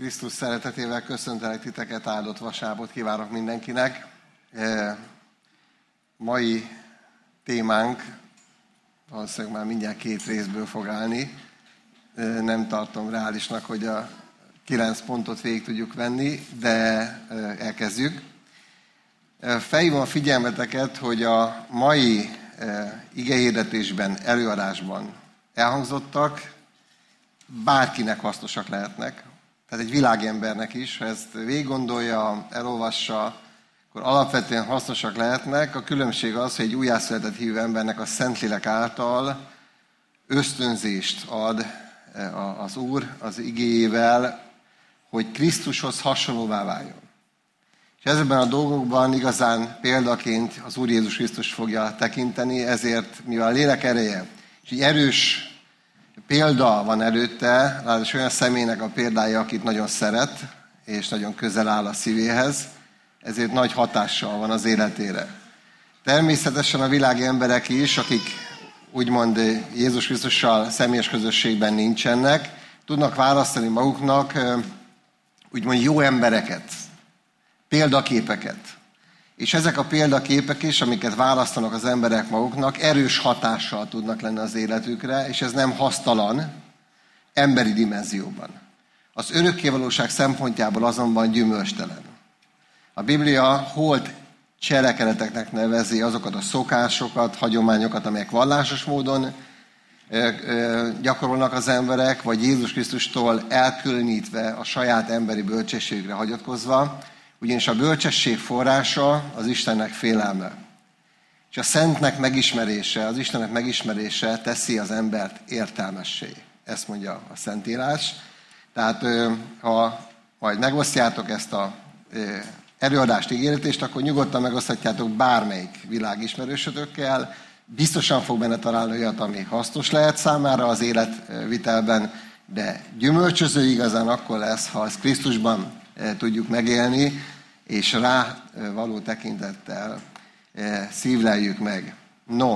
Krisztus szeretetével köszöntelek titeket, áldott vasárnapot kívánok mindenkinek. Mai témánk valószínűleg már mindjárt 2 részből fog állni. Nem tartom reálisnak, hogy a 9 pontot végig tudjuk venni, de elkezdjük. Felhívom a figyelmeteket, hogy a mai igehirdetésben, előadásban elhangzottak bárkinek hasznosak lehetnek. Tehát egy világembernek is, ha ezt végiggondolja, elolvassa, akkor alapvetően hasznosak lehetnek. A különbség az, hogy egy újjászületett hívő embernek a Szentlélek által ösztönzést ad az Úr az igéjével, hogy Krisztushoz hasonlóvá váljon. És ezekben a dolgokban igazán példaként az Úr Jézus Krisztus fogja tekinteni, ezért mivel a lélek ereje, és egy erős példa van előtte, ráadásul olyan személynek a példája, akit nagyon szeret, és nagyon közel áll a szívéhez, ezért nagy hatással van az életére. Természetesen a világi emberek is, akik úgymond Jézus Krisztussal személyes közösségben nincsenek, tudnak választani maguknak úgymond jó embereket, példaképeket. És ezek a példaképek is, amiket választanak az emberek maguknak, erős hatással tudnak lenni az életükre, és ez nem hasztalan, emberi dimenzióban. Az örökkévalóság szempontjából azonban gyümölcstelen. A Biblia holt cselekedeteknek nevezi azokat a szokásokat, hagyományokat, amelyek vallásos módon gyakorolnak az emberek, vagy Jézus Krisztustól elkülönítve a saját emberi bölcsességre hagyatkozva, ugyanis a bölcsesség forrása az Istennek félelme. És a Szentnek megismerése, az Istennek megismerése teszi az embert értelmessé. Ezt mondja a Szentírás. Tehát ha majd megosztjátok ezt az előadást, ígéretést, akkor nyugodtan megoszthatjátok bármelyik világismerősötökkel. Biztosan fog benne találni olyat, ami hasznos lehet számára az életvitelben, de gyümölcsöző igazán akkor lesz, ha ezt Krisztusban tudjuk megélni, és rá való tekintettel szívleljük meg. No,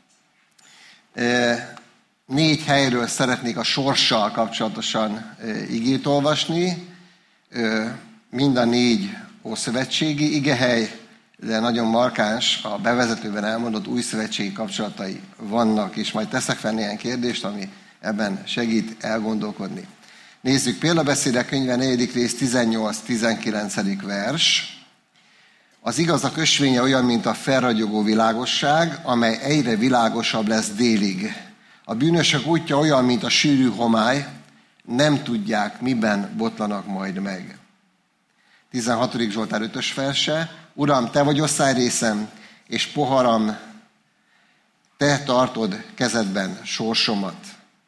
4 helyről szeretnék a sorssal kapcsolatosan igét olvasni. Mind a 4 ószövetségi igehely, de nagyon markáns a bevezetőben elmondott újszövetségi kapcsolatai vannak, és majd teszek fel néhány kérdést, ami ebben segít elgondolkodni. Nézzük, Példabeszédek könyve 4. rész 18-19. vers. Az igazak ösvénye olyan, mint a felragyogó világosság, amely egyre világosabb lesz délig. A bűnösök útja olyan, mint a sűrű homály, nem tudják, miben botlanak majd meg. 16. Zsoltár 5. verse. Uram, te vagy osztályrészem, és poharam, te tartod kezedben sorsomat.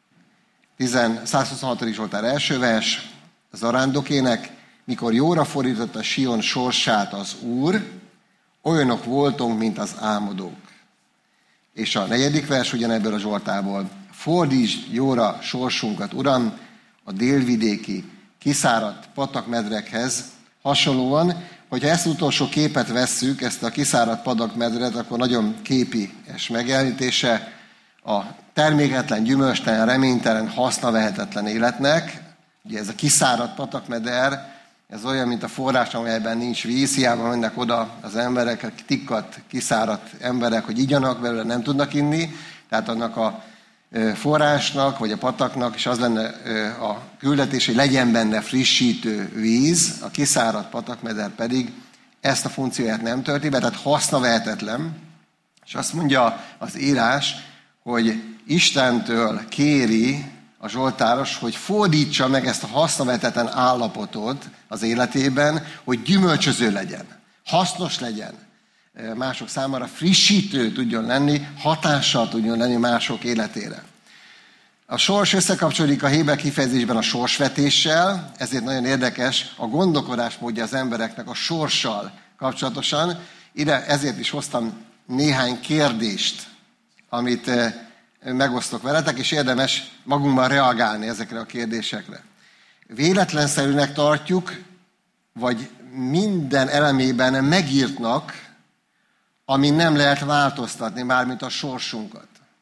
126. Zsoltár 1. vers. Zarándokének, mikor jóra fordította Sion sorsát az Úr, olyanok voltunk, mint az álmodók. És a 4. vers ugyanebből a Zsoltárból. Fordítsd jóra sorsunkat, Uram, a délvidéki, kiszáradt patakmedrekhez hasonlóan, hogyha ezt utolsó képet vesszük, ezt a kiszáradt patakmedret, akkor nagyon képies megjelenítése a terméketlen, gyümölcstelen, reménytelen, hasznavehetetlen életnek. Ugye ez a kiszáradt patakmeder, ez olyan, mint a forrás, amelyben nincs víz, hiába mennek oda az emberek, tikkat, kiszáradt emberek, hogy igyanak belőle, nem tudnak inni. Tehát annak a forrásnak, vagy a pataknak, és az lenne a küldetés, hogy legyen benne frissítő víz, a kiszáradt patakmeder pedig ezt a funkcióját nem tölti be, tehát hasznavehetetlen. És azt mondja az írás, hogy Istentől kéri a zsoltáros, hogy fordítsa meg ezt a hasznavehetetlen állapotot az életében, hogy gyümölcsöző legyen, hasznos legyen, mások számára frissítő tudjon lenni, hatással tudjon lenni mások életére. A sors összekapcsolódik a héber kifejezésben a sorsvetéssel, ezért nagyon érdekes a gondolkodásmódja az embereknek a sorssal kapcsolatosan. Ide ezért is hoztam néhány kérdést, amit megosztok veletek, és érdemes magunkban reagálni ezekre a kérdésekre. Véletlenszerűnek tartjuk, vagy minden elemében megírtnak, ami nem lehet változtatni, mármint a sorsunkat.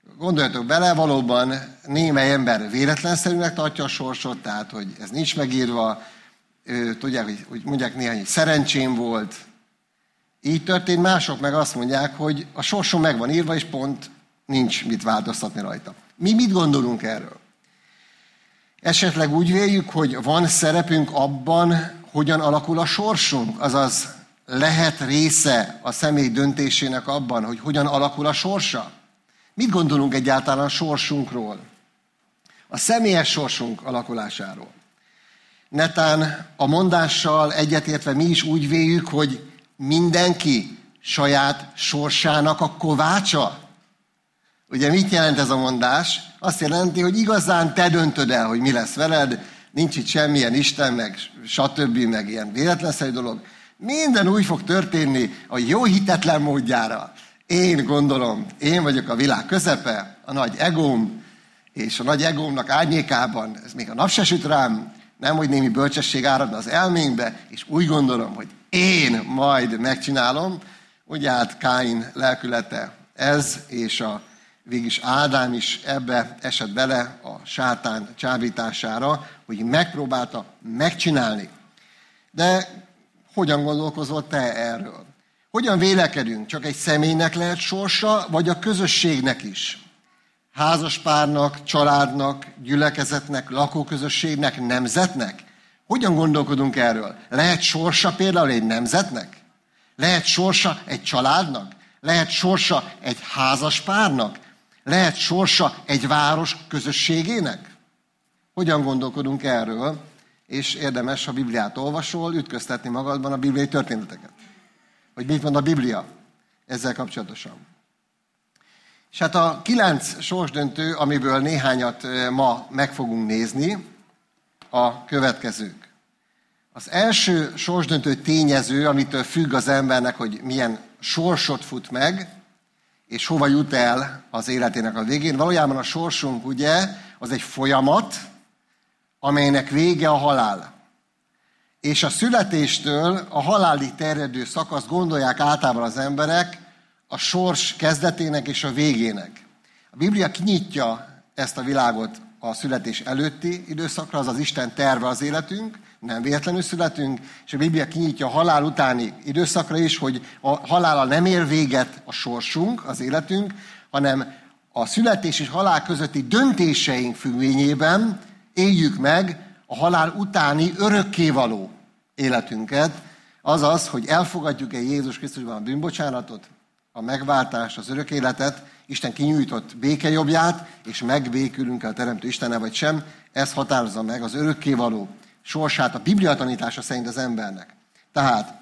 Gondoljatok bele, valóban némely ember véletlenszerűnek tartja a sorsot, tehát hogy ez nincs megírva, tudják, hogy mondják néhány, hogy szerencsém volt. Így történt, mások meg azt mondják, hogy a sorsom meg van írva, és pont nincs mit változtatni rajta. Mi mit gondolunk erről? Esetleg úgy véljük, hogy van szerepünk abban, hogyan alakul a sorsunk, azaz lehet része a személy döntésének abban, hogy hogyan alakul a sorsa? Mit gondolunk egyáltalán a sorsunkról? A személyes sorsunk alakulásáról. Netán a mondással egyetértve mi is úgy véljük, hogy mindenki saját sorsának a kovácsa. Ugye mit jelent ez a mondás? Azt jelenti, hogy igazán te döntöd el, hogy mi lesz veled, nincs itt semmilyen Isten, meg stb., meg ilyen véletlenszerű dolog. Minden úgy fog történni a jó hitetlen módjára. Én gondolom, én vagyok a világ közepe, a nagy egóm, és a nagy egómnak árnyékában, ez még a nap se süt rám, nem, hogy némi bölcsesség áradna az elménkbe, és úgy gondolom, hogy én majd megcsinálom. Ugye hát Káin lelkülete ez, és végülis Ádám is ebbe esett bele a sátán csábítására, hogy megpróbálta megcsinálni. De hogyan gondolkozol te erről? Hogyan vélekedünk? Csak egy személynek lehet sorsa, vagy a közösségnek is? Házaspárnak, családnak, gyülekezetnek, lakóközösségnek, nemzetnek? Hogyan gondolkodunk erről? Lehet sorsa például egy nemzetnek? Lehet sorsa egy családnak? Lehet sorsa egy házaspárnak? Lehet sorsa egy város közösségének? Hogyan gondolkodunk erről? És érdemes, ha Bibliát olvasol, ütköztetni magadban a bibliai történeteket. Hogy mit mond a Biblia ezzel kapcsolatosan. És hát a 9 sorsdöntő, amiből néhányat ma meg fogunk nézni, a következők. Az első sorsdöntő tényező, amitől függ az embernek, hogy milyen sorsot fut meg, és hova jut el az életének a végén. Valójában a sorsunk, ugye, az egy folyamat, amelynek vége a halál. És a születéstől a halálig terjedő szakaszt gondolják általában az emberek a sors kezdetének és a végének. A Biblia kinyitja ezt a világot a születés előtti időszakra, azaz Isten terve az életünk, nem véletlenül születünk, és a Biblia kinyitja a halál utáni időszakra is, hogy a halállal nem ér véget a sorsunk, az életünk, hanem a születés és halál közötti döntéseink függvényében éljük meg a halál utáni örökkévaló életünket, azaz, hogy elfogadjuk-e Jézus Krisztusban a bűnbocsánatot, a megváltást, az örök életet, Isten kinyújtott békejobbját, és megbékülünk a Teremtő Istennel, vagy sem, ez határozza meg az örökkévaló sorsát a Biblia tanítása szerint az embernek. Tehát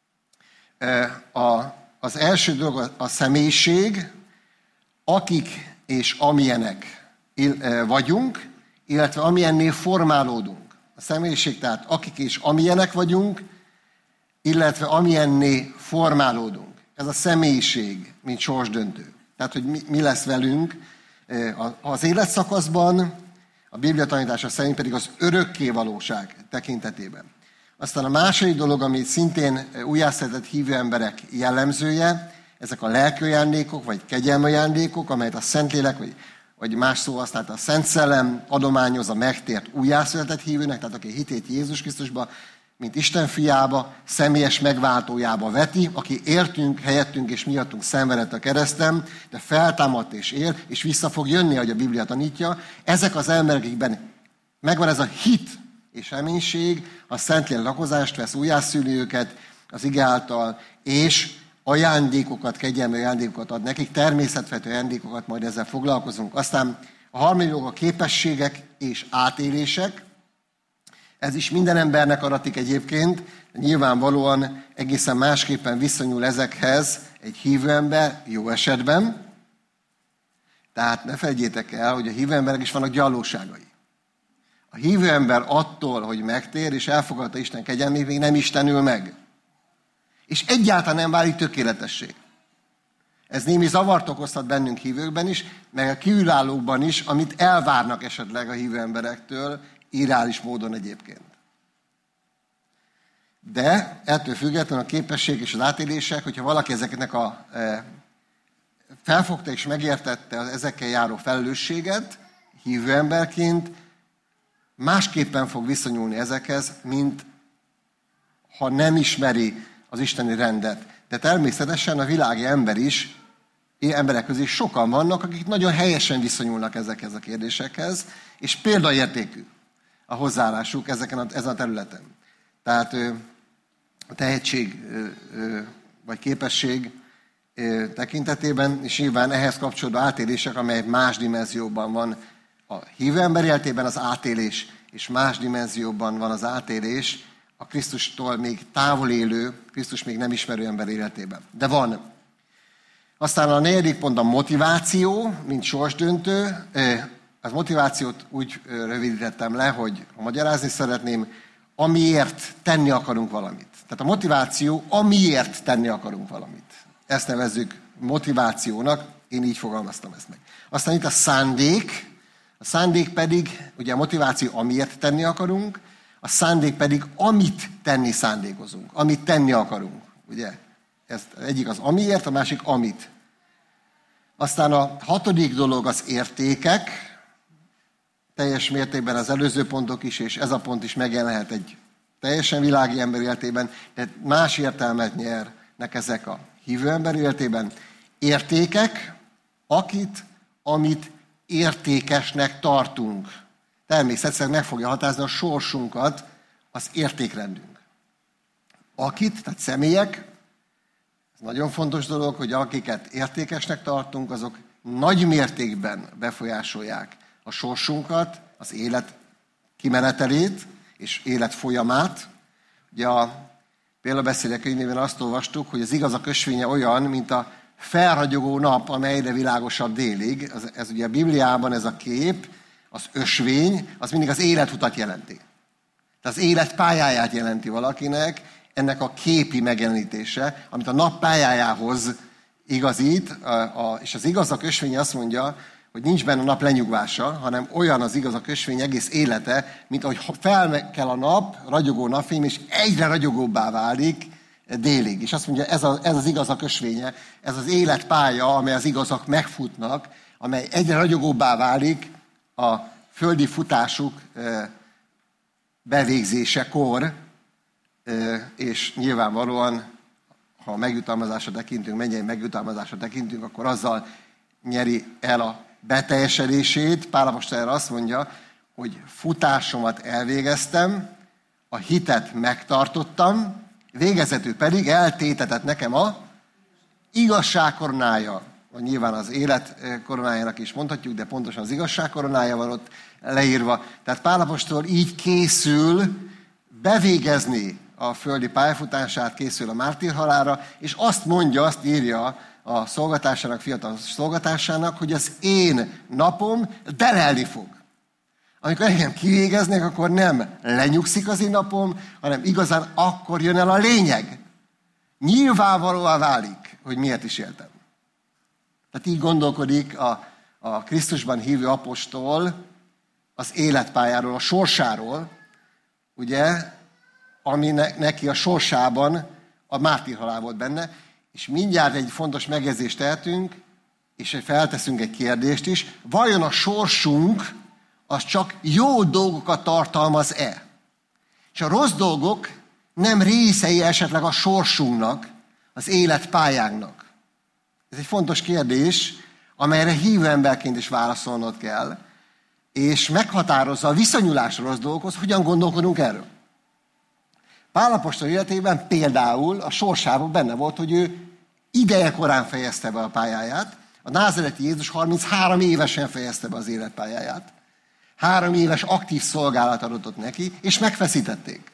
az első dolog a személyiség, akik és amilyenek vagyunk, illetve amilyennél formálódunk. A személyiség, tehát akik és amilyenek vagyunk, illetve amilyenné formálódunk. Ez a személyiség, mint sorsdöntő. Tehát, hogy mi lesz velünk az életszakaszban, a Biblia tanítása szerint pedig az örökké valóság tekintetében. Aztán a második dolog, ami szintén újjászületett hívő emberek jellemzője, ezek a lelki ajándékok, vagy kegyelmi ajándékok, amelyet a Szentlélek, vagy más szó használt, a Szent Szellem adományoz a megtért újjászületett hívőnek, tehát aki hitét Jézus Krisztusba, mint Isten fiába, személyes megváltójába veti, aki értünk, helyettünk és miattunk szenvedett a kereszten, de feltámadt és él, és vissza fog jönni, ahogy a Biblia tanítja. Ezek az emberek, akikben megvan ez a hit és reménység, a Szentlélek lakozást vesz, újjászüli őket az ige által, és ajándékokat, kegyelmi ajándékokat ad nekik, természetvető ajándékokat, majd ezzel foglalkozunk. Aztán a harmadik dolog a képességek és átélések. Ez is minden embernek adatik egyébként, nyilvánvalóan egészen másképpen viszonyul ezekhez egy hívő ember, jó esetben. Tehát ne felejtjétek el, hogy a hívő emberek is vannak gyallóságai. A hívő ember attól, hogy megtér és elfogadta Isten kegyelmét, még nem istenül meg. És egyáltalán nem válik tökéletessé. Ez némi zavart okozhat bennünk hívőkben is, meg a kívülállókban is, amit elvárnak esetleg a hívő emberektől, irreális módon egyébként. De ettől függetlenül a képesség és az átélések, hogyha valaki ezeknek a felfogta és megértette az ezekkel járó felelősséget, hívő emberként, másképpen fog viszonyulni ezekhez, mint ha nem ismeri az isteni rendet. De természetesen a világi emberek közé sokan vannak, akik nagyon helyesen viszonyulnak ezekhez a kérdésekhez, és példaértékű a hozzáállásuk ezen a területen. Tehát a tehetség vagy képesség tekintetében, és nyilván ehhez kapcsolódó átélések, amelyek más dimenzióban van a hívő ember életében az átélés, és más dimenzióban van az átélés a Krisztustól még távol élő, Krisztus még nem ismerő ember életében. De van. Aztán a 4. pont a motiváció, mint sorsdöntő. Az motivációt úgy rövidítettem le, hogy ha magyarázni szeretném, amiért tenni akarunk valamit. Tehát a motiváció, amiért tenni akarunk valamit. Ezt nevezzük motivációnak, én így fogalmaztam ezt meg. Aztán itt a szándék pedig, ugye a motiváció, amiért tenni akarunk, a szándék pedig, amit tenni szándékozunk, amit tenni akarunk. Ugye? Ez egyik az amiért, a másik amit. Aztán a 6. dolog az értékek, teljes mértékben az előző pontok is, és ez a pont is megjelenhet egy teljesen világi ember életében, de más értelmet nyernek ezek a hívő ember életében. Értékek, amit értékesnek tartunk. Természetesen meg fogja határozni a sorsunkat az értékrendünk. Tehát személyek, ez nagyon fontos dolog, hogy akiket értékesnek tartunk, azok nagy mértékben befolyásolják a sorsunkat, az élet kimenetelét és élet folyamát. Ugye a Példabeszédek könyvében azt olvastuk, hogy az igazak ösvénye olyan, mint a felragyogó nap, amely egyre világosabb délig. Ez ugye a Bibliában ez a kép, az ösvény, az mindig az életutat jelenti. Tehát az élet pályáját jelenti valakinek, ennek a képi megjelenítése, amit a nap pályájához igazít, és az igazak ösvénye azt mondja, hogy nincs benne a nap lenyugvása, hanem olyan az igazak ösvény egész élete, mint ahogy felkel a nap, ragyogó napfény, és egyre ragyogóbbá válik délig. És azt mondja, ez az igazak ösvénye, ez az életpálya, amely az igazak megfutnak, amely egyre ragyogóbbá válik a földi futásuk bevégzésekor, és nyilvánvalóan, ha megjutalmazásra tekintünk, mennyei megjutalmazásra tekintünk, akkor azzal nyeri el a beteljesedését. Pál apostol erre azt mondja, hogy futásomat elvégeztem, a hitet megtartottam, végezetül pedig eltétetett nekem a igazság koronája. Nyilván az élet koronájának is mondhatjuk, de pontosan az igazság koronája van ott leírva. Tehát Pál apostol így készül bevégezni a földi pályafutását, készül a mártírhalálra, és azt írja a szolgatásának, fiatal szolgatásának, hogy az én napom delelni fog. Amikor engem kivégeznek, akkor nem lenyugszik az én napom, hanem igazán akkor jön el a lényeg. Nyilvánvalóvá válik, hogy miért is éltem. Tehát így gondolkodik a Krisztusban hívő apostol az életpályáról, a sorsáról, ugye, ami neki a sorsában a mártírhalál volt benne, és mindjárt egy fontos megjegyzést tehetünk, és felteszünk egy kérdést is. Vajon a sorsunk az csak jó dolgokat tartalmaz-e? És a rossz dolgok nem részei esetleg a sorsunknak, az életpályánknak? Ez egy fontos kérdés, amelyre hívő emberként is válaszolnod kell, és meghatározza a viszonyulás a rossz dolgokhoz, hogyan gondolkodunk erről. Pál apostol életében például a sorsában benne volt, hogy ő ideje korán fejezte be a pályáját. A názareti Jézus 33 évesen fejezte be az életpályáját. 3 éves aktív szolgálat adott neki, és megfeszítették.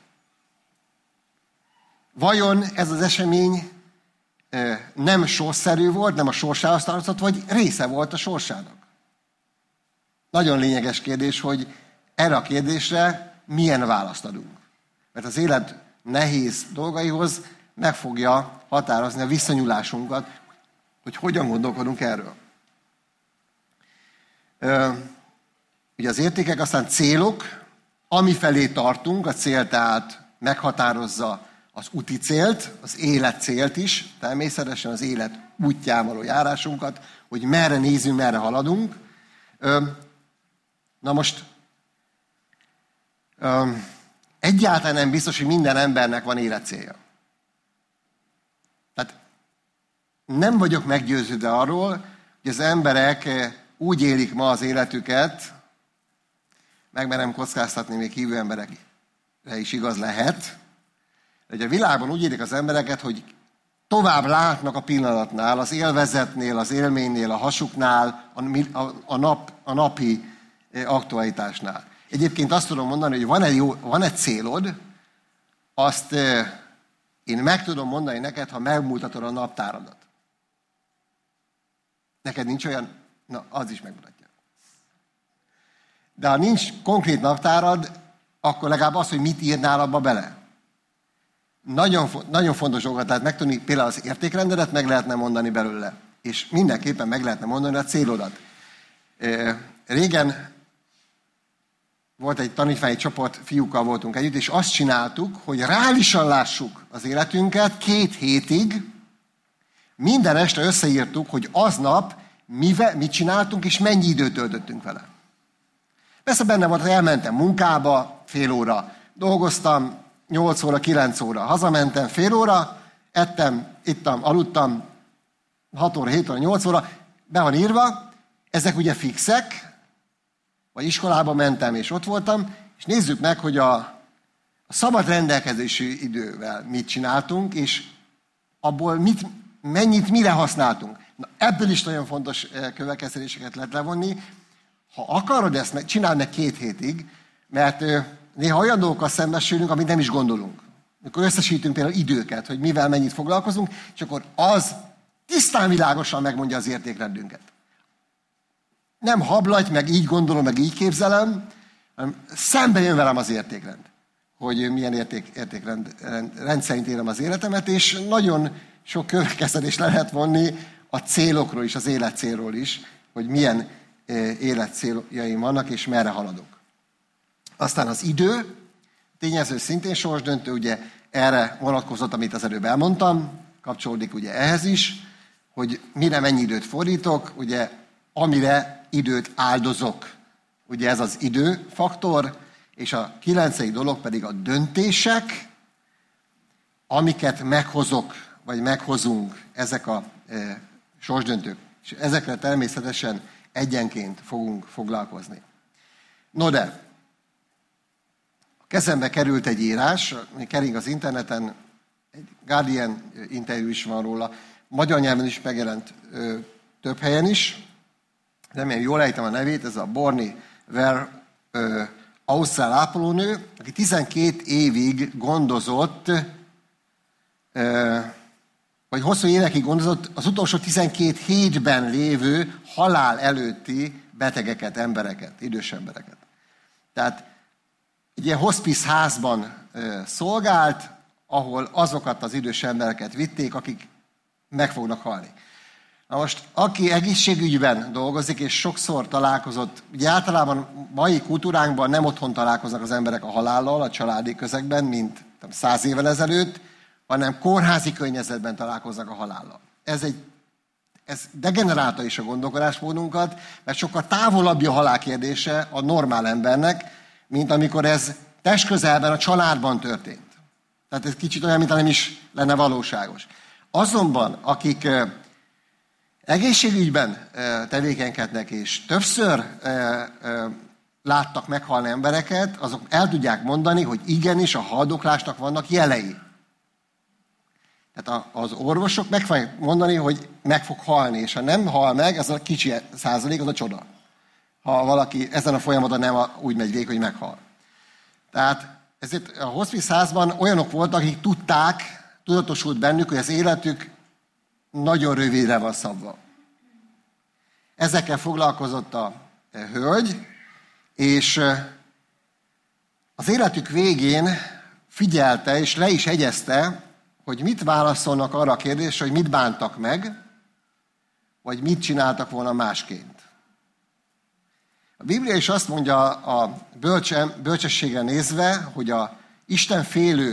Vajon ez az esemény nem sorszerű volt, nem a sorsához tartozott, vagy része volt a sorsának? Nagyon lényeges kérdés, hogy erre a kérdésre milyen választ adunk. Mert az élet nehéz dolgaihoz meg fogja határozni a viszonyulásunkat, hogy hogyan gondolkodunk erről. Ugye az értékek, aztán célok, amifelé tartunk, a cél tehát meghatározza az úti célt, az élet célt is, természetesen az élet útján való járásunkat, hogy merre nézünk, merre haladunk. Na most egyáltalán nem biztos, hogy minden embernek van életcélja. Tehát nem vagyok meggyőződve arról, hogy az emberek úgy élik ma az életüket, megmerem kockáztatni, még hívő emberekre is igaz lehet, hogy a világban úgy élik az embereket, hogy tovább látnak a pillanatnál, az élvezetnél, az élménynél, a hasuknál, a napi aktualitásnál. Egyébként azt tudom mondani, hogy van egy célod, azt én meg tudom mondani neked, ha megmutatod a naptáradat. Neked nincs olyan? Na, az is megmutatja. De ha nincs konkrét naptárad, akkor legalább az, hogy mit írnál abba bele. Nagyon fontos dolgokat lehet megtudni, például az értékrendedet meg lehetne mondani belőle. És mindenképpen meg lehetne mondani a célodat. Régen volt egy tanítványi csoport, fiúkkal voltunk együtt, és azt csináltuk, hogy reálisan lássuk az életünket 2 hétig, minden este összeírtuk, hogy aznap mit csináltunk, és mennyi időt töltöttünk vele. Persze benne volt, hogy elmentem munkába, fél óra, dolgoztam, 8 óra, 9 óra, hazamentem fél óra, ettem, ittam, aludtam, 6 óra, 7 óra, 8 óra, be van írva, ezek ugye fixek, vagy iskolába mentem, és ott voltam, és nézzük meg, hogy a szabad rendelkezési idővel mit csináltunk, és abból mennyit mire használtunk. Na, ebből is nagyon fontos következtetéseket lehet levonni. Ha akarod ezt, csináld meg 2 hétig, mert néha olyan dolgokkal szembesülünk, amit nem is gondolunk. Amikor összesítünk például időket, hogy mivel mennyit foglalkozunk, és akkor az tisztán világosan megmondja az értékrendünket. Nem hablagy, meg így gondolom, meg így képzelem, hanem szembe jön velem az értékrend, hogy milyen értékrend szerint élem az életemet, és nagyon sok következtetést lehet vonni a célokról is, az életcélról is, hogy milyen életcéljaim vannak, és merre haladok. Aztán az idő, tényező szintén sorsdöntő, ugye erre vonatkozott, amit az előbb elmondtam, kapcsolódik ugye ehhez is, hogy mire mennyi időt fordítok, ugye amire időt áldozok. Ugye ez az időfaktor, és a 9. dolog pedig a döntések, amiket meghozok, vagy meghozunk, ezek a sorsdöntők. És ezekre természetesen egyenként fogunk foglalkozni. No de, a kezembe került egy írás, ami kering az interneten, egy Guardian interjú is van róla, magyar nyelven is megjelent több helyen is, remélem jól ejtem a nevét, ez a Borni Ver ausztrál ápolónő, aki 12 évig gondozott, vagy hosszú évekig gondozott az utolsó 12 hétben lévő halál előtti betegeket, embereket, idős embereket. Tehát egy ilyen hospice házban szolgált, ahol azokat az idős embereket vitték, akik meg fognak halni. Na most, aki egészségügyben dolgozik, és sokszor találkozott, ugye általában mai kultúránkban nem otthon találkoznak az emberek a halállal, a családi közegben, mint 100 évvel ezelőtt, hanem kórházi környezetben találkoznak a halállal. Ez degenerálta is a gondolkodásmódunkat, mert sokkal távolabbi a halál kérdése a normál embernek, mint amikor ez testközelben a családban történt. Tehát ez kicsit olyan, mint nem is lenne valóságos. Azonban, akik egészségügyben tevékenykednek, és többször láttak meghalni embereket, azok el tudják mondani, hogy igenis a haldoklásnak vannak jelei. Tehát az orvosok meg fogják mondani, hogy meg fog halni, és ha nem hal meg, ez a kicsi százalék, az a csoda. Ha valaki ezen a folyamaton nem úgy megy végig, hogy meghal. Tehát ezért a hospice házban olyanok voltak, akik tudatosult bennük, hogy az életük nagyon rövidre van szabva. Ezekkel foglalkozott a hölgy, és az életük végén figyelte, és le is egyezte, hogy mit válaszolnak arra a kérdésre, hogy mit bántak meg, vagy mit csináltak volna másként. A Biblia is azt mondja a bölcsességre nézve, hogy a Isten félő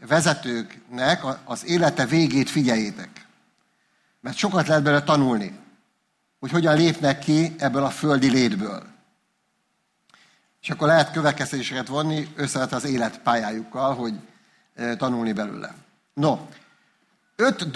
vezetőknek az élete végét figyeljétek. Mert sokat lehet belőle tanulni, hogy hogyan lépnek ki ebből a földi létből. És akkor lehet következtetéseket vonni összevetve az életpályájukkal, hogy tanulni belőle. No, 5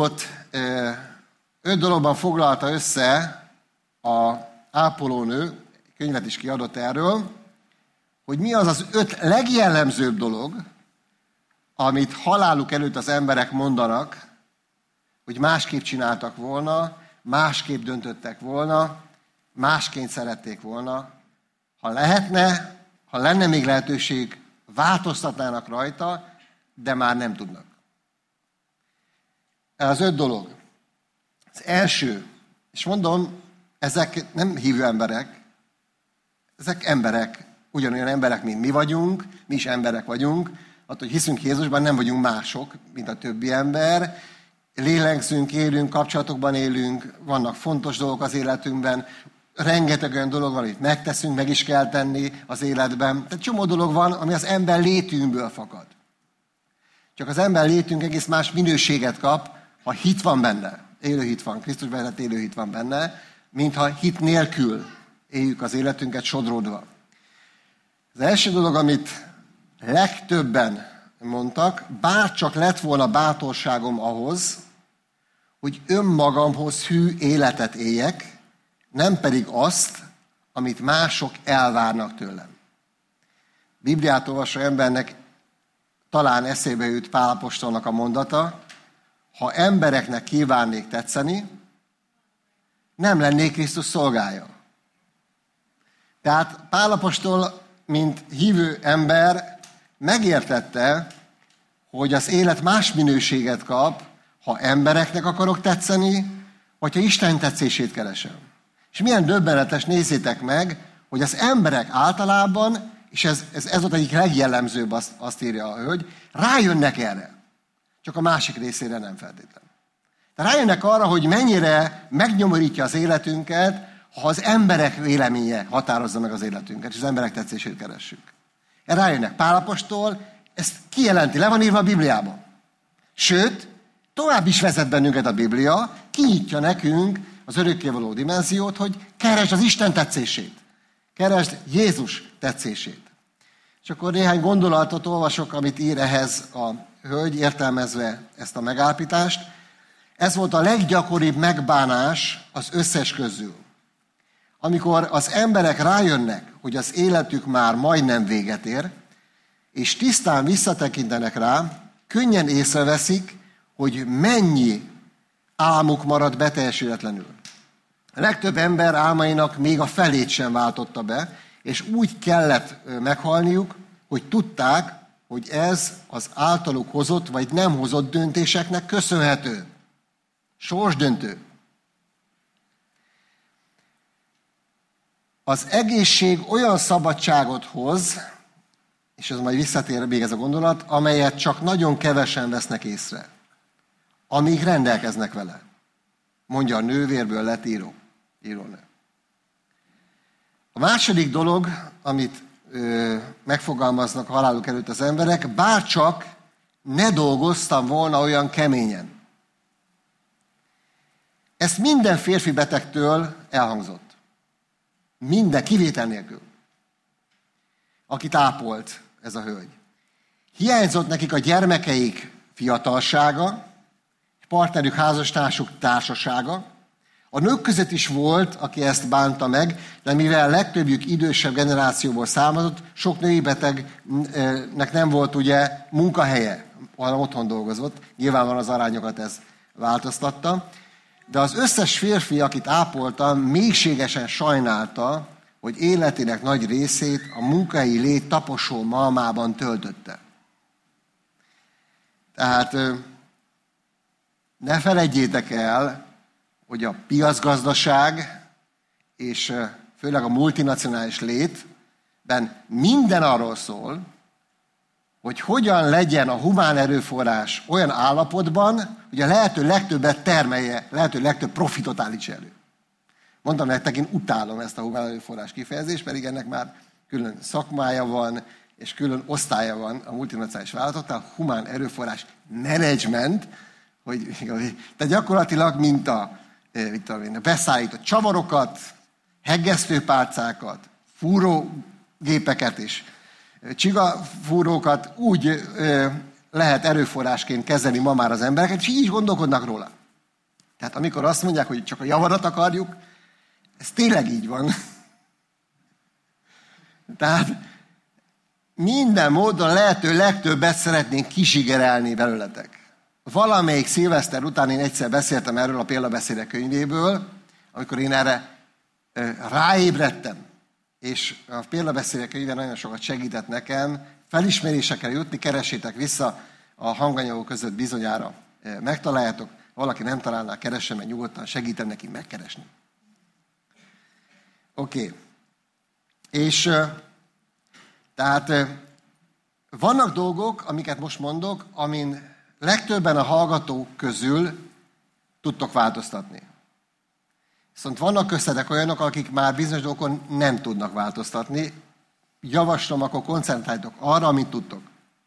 dologban foglalta össze az ápolónő, könyvet is kiadott erről, hogy mi az az 5 legjellemzőbb dolog, amit haláluk előtt az emberek mondanak, hogy másképp csináltak volna, másképp döntöttek volna, másként szerették volna. Ha lehetne, ha lenne még lehetőség, változtatnának rajta, de már nem tudnak. Ez az 5 dolog. Az első, és mondom, ezek nem hívő emberek, ezek emberek, ugyanolyan emberek, mint mi vagyunk, mi is emberek vagyunk, attól, hogy hiszünk Jézusban, nem vagyunk mások, mint a többi ember, lélegzünk, élünk, kapcsolatokban élünk, vannak fontos dolgok az életünkben, rengeteg olyan dolog van, amit megteszünk, meg is kell tenni az életben. Tehát csomó dolog van, ami az ember létünkből fakad. Csak az ember létünk egész más minőséget kap, ha hit van benne, élő hit van, Krisztus vezet élő hit van benne, mintha hit nélkül éljük az életünket sodródva. Az első dolog, amit legtöbben mondtak, bárcsak lett volna bátorságom ahhoz, hogy önmagamhoz hű életet éljek, nem pedig azt, amit mások elvárnak tőlem. Bibliát olvasó embernek talán eszébe jut Pál apostolnak a mondata, ha embereknek kívánnék tetszeni, nem lennék Krisztus szolgája. Tehát Pál apostol, mint hívő ember, megértette, hogy az élet más minőséget kap, ha embereknek akarok tetszeni, vagy ha Isten tetszését keresem. És milyen döbbenetes, nézzétek meg, hogy az emberek általában, és ez volt egyik legjellemzőbb, azt írja a hölgy, rájönnek erre. Csak a másik részére nem feltétlenül. Tehát rájönnek arra, hogy mennyire megnyomorítja az életünket, ha az emberek véleménye határozza meg az életünket, és az emberek tetszését keressük. Erre rájönnek. Pál apostol ezt kijelenti, le van írva a Bibliában. Sőt, tovább is vezet bennünket a Biblia, kinyitja nekünk az örökkévaló dimenziót, hogy keresd az Isten tetszését. Keresd Jézus tetszését. És akkor néhány gondolatot olvasok, amit ír ehhez a hölgy, értelmezve ezt a megállapítást. Ez volt a leggyakoribb megbánás az összes közül. Amikor az emberek rájönnek, hogy az életük már majdnem véget ér, és tisztán visszatekintenek rá, könnyen észreveszik, hogy mennyi álmuk marad beteljesületlenül. A legtöbb ember álmainak még a felét sem váltotta be, és úgy kellett meghalniuk, hogy tudták, hogy ez az általuk hozott vagy nem hozott döntéseknek köszönhető. Sorsdöntő. Az egészség olyan szabadságot hoz, és ez majd visszatér még ez a gondolat, amelyet csak nagyon kevesen vesznek észre, amíg rendelkeznek vele. Mondja a nővérből lett írónő. A második dolog, amit megfogalmaznak haláluk előtt az emberek, bárcsak ne dolgoztam volna olyan keményen. Ezt minden férfi betegtől elhangzott. Minden, kivétel nélkül. Akit ápolt ez a hölgy. Hiányzott nekik a gyermekeik fiatalsága, partnerük, házastársuk társasága. A nők között is volt, aki ezt bánta meg, de mivel legtöbbjük idősebb generációból származott, sok női betegnek nem volt ugye munkahelye, hanem otthon dolgozott. Nyilvánvalóan az arányokat ez változtatta. De az összes férfi, akit ápoltam, mélységesen sajnálta, hogy életének nagy részét a munkahelyi lét taposó malmában töltötte. Tehát ne feledjétek el, hogy a piacgazdaság és főleg a multinacionális létben minden arról szól, hogy hogyan legyen a humán erőforrás olyan állapotban, hogy a lehető legtöbbet termelje, lehető legtöbb profitot állítsa elő. Mondtam nektek, én utálom ezt a humán erőforrás kifejezést, pedig ennek már külön szakmája van, és külön osztálya van a multinacionális vállalatoknál, humán erőforrás menedzsment, tehát gyakorlatilag mint a beszállított csavarokat, heggesztőpálcákat, fúrógépeket és csigafúrókat úgy lehet erőforrásként kezelni ma már az embereket, és így is gondolkodnak róla. Tehát amikor azt mondják, hogy csak a javarat akarjuk, ez tényleg így van. Tehát minden módon lehető legtöbbet szeretnénk kizsigerelni belőletek. Valamelyik szilveszter után én egyszer beszéltem erről a példabeszédek könyvéből, amikor én erre ráébredtem, és a példabeszédek könyve nagyon sokat segített nekem, felismerésekre jutni, keressétek vissza a hanganyagok között bizonyára megtaláljátok, valaki nem találná, keressen meg nyugodtan, segítem neki megkeresni. Oké. És tehát vannak dolgok, amiket most mondok, amin legtöbben a hallgatók közül tudtok változtatni. Viszont vannak köztetek olyanok, akik már bizonyos dolgokon nem tudnak változtatni. Javaslom, akkor koncentráljatok arra, amit tudtok.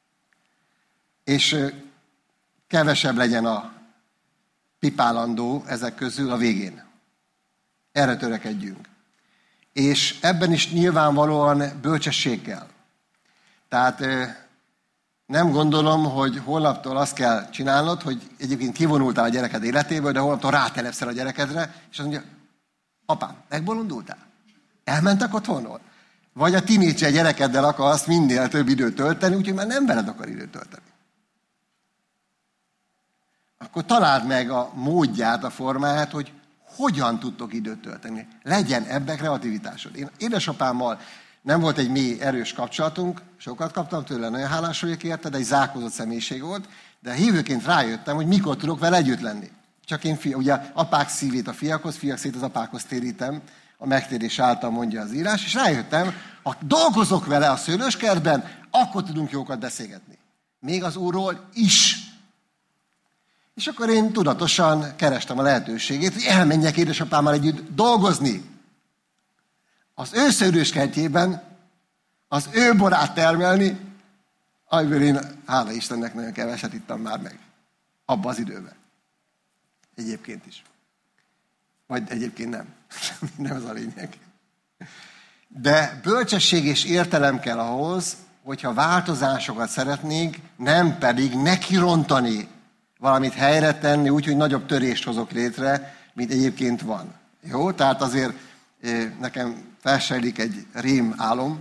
És kevesebb legyen a pipálandó ezek közül a végén. Erre törekedjünk. És ebben is nyilvánvalóan bölcsesség kell. Tehát nem gondolom, hogy holnaptól azt kell csinálnod, hogy egyébként kivonultál a gyereked életéből, de holnaptól rátelepszel a gyerekedre, és azt mondja, apám, megbolondultál? Elmentek otthonról? Vagy a tínédzser gyerekeddel akarsz minél több időt tölteni, úgyhogy már nem veled akar időt tölteni. Akkor találd meg a módját, a formáját, hogy hogyan tudtok időt tölteni. Legyen ebben kreativitásod. Én édesapámmal nem volt egy mély, erős kapcsolatunk, sokat kaptam tőle, nagyon hálás vagyok érte, de egy zárkózott személyiség volt, de hívőként rájöttem, hogy mikor tudok vele együtt lenni. Csak én, ugye apák szívét a fiakhoz, fiak szét az apákhoz térítem, a megtérés által mondja az írás, és rájöttem, ha dolgozok vele a szőlőskertben, akkor tudunk jókat beszélgetni. Még az Úrról is. És akkor én tudatosan kerestem a lehetőségét, hogy elmenjek édesapámmal együtt dolgozni. Az ő szőlőskertjében, az ő borát termelni, amiből én, hála Istennek, nagyon keveset ittam már meg. Abba az időben. Egyébként is. Vagy egyébként nem. Nem ez a lényeg. De bölcsesség és értelem kell ahhoz, hogyha változásokat szeretnénk, nem pedig nekirontani, valamit helyre tenni, úgyhogy nagyobb törést hozok létre, mint egyébként van. Jó? Tehát azért nekem felsejlik egy rém álom.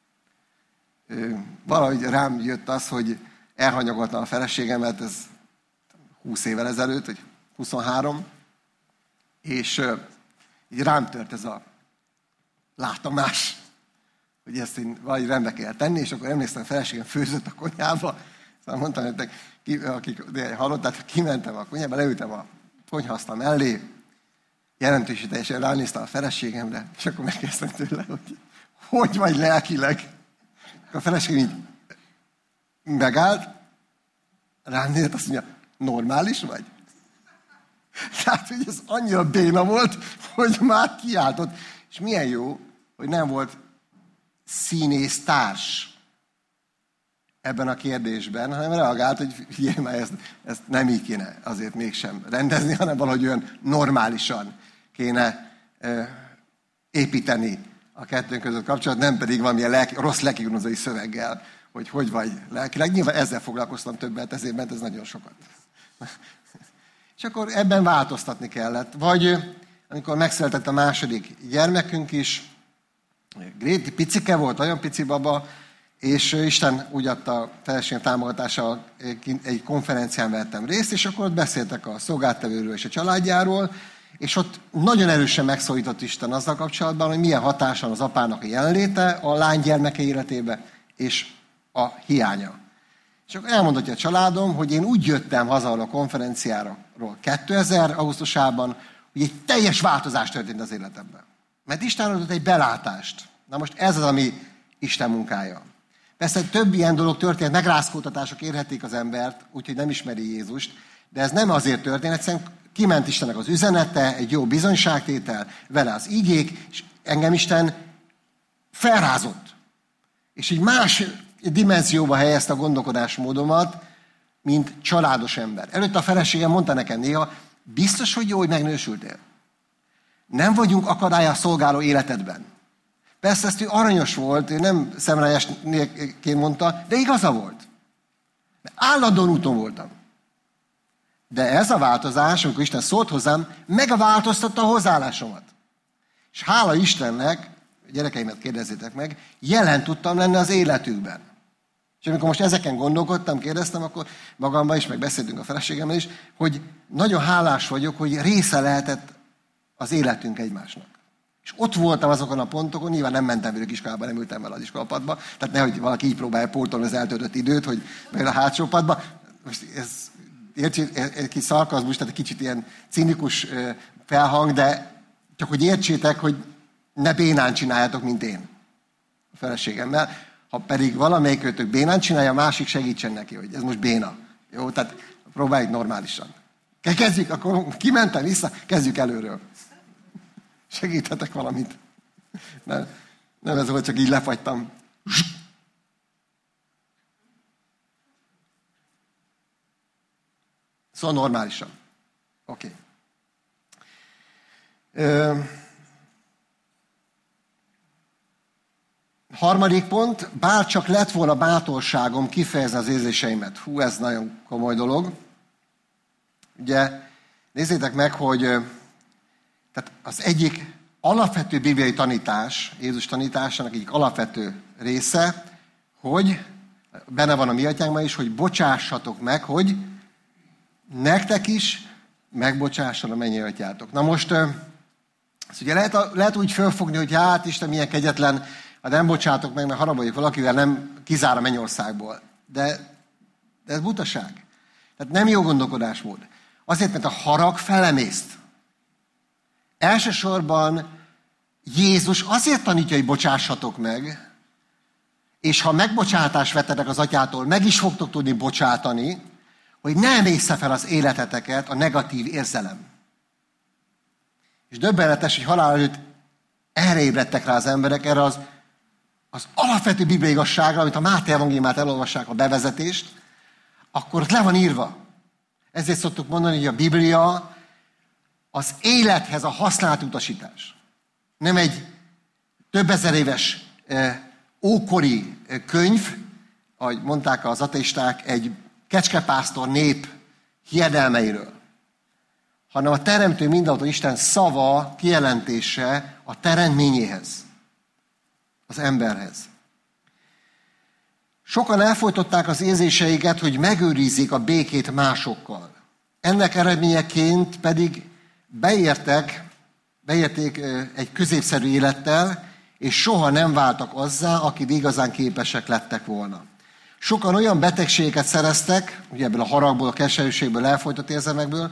Valahogy rám jött az, hogy elhanyagoltam a feleségemet, ez 20 évvel ezelőtt, vagy 23, és így rám tört ez a látomás, hogy ezt én valahogy rendbe kell tenni, és akkor emlékszem, a feleségem főzött a konyhába, szóval mondtam nektek, akik hallották, kimentem a konyhába, leültem a konyhaasztal mellé, jelentőségteljesen ránéztem a feleségemre, és akkor megkezdtem tőle, hogy vagy lelkileg. A feleségem így megállt, rám nézett, azt mondja, normális vagy? Tehát, hogy ez annyira béna volt, hogy már kiáltott. És milyen jó, hogy nem volt színésztárs ebben a kérdésben, hanem reagált, hogy figyelj már, ezt nem így kéne azért mégsem rendezni, hanem valahogy olyan normálisan kéne építeni a kettőnk között kapcsolat, nem pedig valamilyen rossz lelkigonozói szöveggel, hogy vagy lelkileg. Nyilván ezzel foglalkoztam többet, ezért ment ez nagyon sokat. És akkor ebben változtatni kellett. Vagy amikor megszületett a második gyermekünk is, Gréti picike volt, olyan pici baba, és Isten úgy adta a feleségem támogatással, egy konferencián vettem részt, és akkor ott beszéltek a szolgálttevőről és a családjáról, és ott nagyon erősen megszólított Isten azzal kapcsolatban, hogy milyen hatása van az apának a jelenléte a lánygyermeke életébe, és a hiánya. És akkor elmondott a családom, hogy én úgy jöttem haza a konferenciáról 2000 augusztusában, hogy egy teljes változás történt az életemben. Mert Isten adott egy belátást. Na most ez az, ami Isten munkája. Persze több ilyen dolog történt, megrázkódtatások érhették az embert, úgyhogy nem ismeri Jézust, de ez nem azért történt, egyszerűen kiment Istennek az üzenete, egy jó bizonyságtétel, vele az igék, és engem Isten felrázott. És így más dimenzióba helyezte a gondolkodásmódomat, mint családos ember. Előtte a feleségem mondta nekem néha, biztos, hogy jó, hogy megnősültél. Nem vagyunk akadálya a szolgáló életedben. Persze ezt ő aranyos volt, ő nem szemrányásként mondta, de igaza volt. Állandóan úton voltam. De ez a változás, amikor Isten szólt hozzám, megváltoztatta a hozzáállásomat. És hála Istennek, gyerekeimet kérdezzétek meg, jelen tudtam lenni az életükben. És amikor most ezeken gondolkodtam, kérdeztem, akkor magamban is, meg beszéltünk a feleségemmel is, hogy nagyon hálás vagyok, hogy része lehetett az életünk egymásnak. És ott voltam azokon a pontokon, nyilván nem mentem velük iskolába, nem ültem el az iskolapadba, tehát nehogy valaki így próbálja pótolni az eltöltött időt, hogy meg a hátsó padba. Most ez egy kis szarkazmus, tehát egy kicsit ilyen cinikus felhang, de csak hogy értsétek, hogy ne bénán csináljátok, mint én a feleségemmel. Ha pedig valamelyikőtök bénán csinálja, a másik segítsen neki, hogy ez most béna. Jó, tehát próbáljuk normálisan. Kezdjük, akkor kimentem vissza, kezdjük előről. Segíthetek valamit. Nem ez volt, csak így lefagytam. Szóval normálisan. Oké. Harmadik pont, bár csak lett volna bátorságom kifejezni az érzéseimet. Hú, ez nagyon komoly dolog. Ugye, nézzétek meg, hogy tehát az egyik alapvető bibliai tanítás, Jézus tanításának egyik alapvető része, hogy benne van a mi atyánkban is, hogy bocsássatok meg, hogy nektek is megbocsásson a mennyi atyátok. Na most, ezt ugye lehet úgy fölfogni, hogy hát Isten milyen kegyetlen, ha nem bocsátok meg, mert haraboljuk valakivel, nem kizár a mennyországból. De ez butaság. Tehát nem jó gondolkodásmód. Azért, mert a harag felemészt. Elsősorban Jézus azért tanítja, hogy bocsássatok meg, és ha megbocsátást vettetek az atyától, meg is fogtok tudni bocsátani, hogy ne emészze fel az életeteket a negatív érzelem. És döbbenetes, hogy halál előtt erre ébredtek rá az emberek, erre az alapvető bibliai igazságra, amit a Máté evangéliumát elolvassák, a bevezetést, akkor ott le van írva. Ezért szoktuk mondani, hogy a Biblia az élethez a használt utasítás. Nem egy több ezer éves ókori könyv, ahogy mondták az ateisták, egy kecskepásztor nép hiedelmeiről, hanem a teremtő mindenható Isten szava kijelentése a teremtményéhez, az emberhez. Sokan elfojtották az érzéseiket, hogy megőrizzék a békét másokkal. Ennek eredményeként pedig beérték egy középszerű élettel, és soha nem váltak azzá, akik igazán képesek lettek volna. Sokan olyan betegségeket szereztek, ugye ebből a haragból, a keserűségből, elfojtott érzelmekből,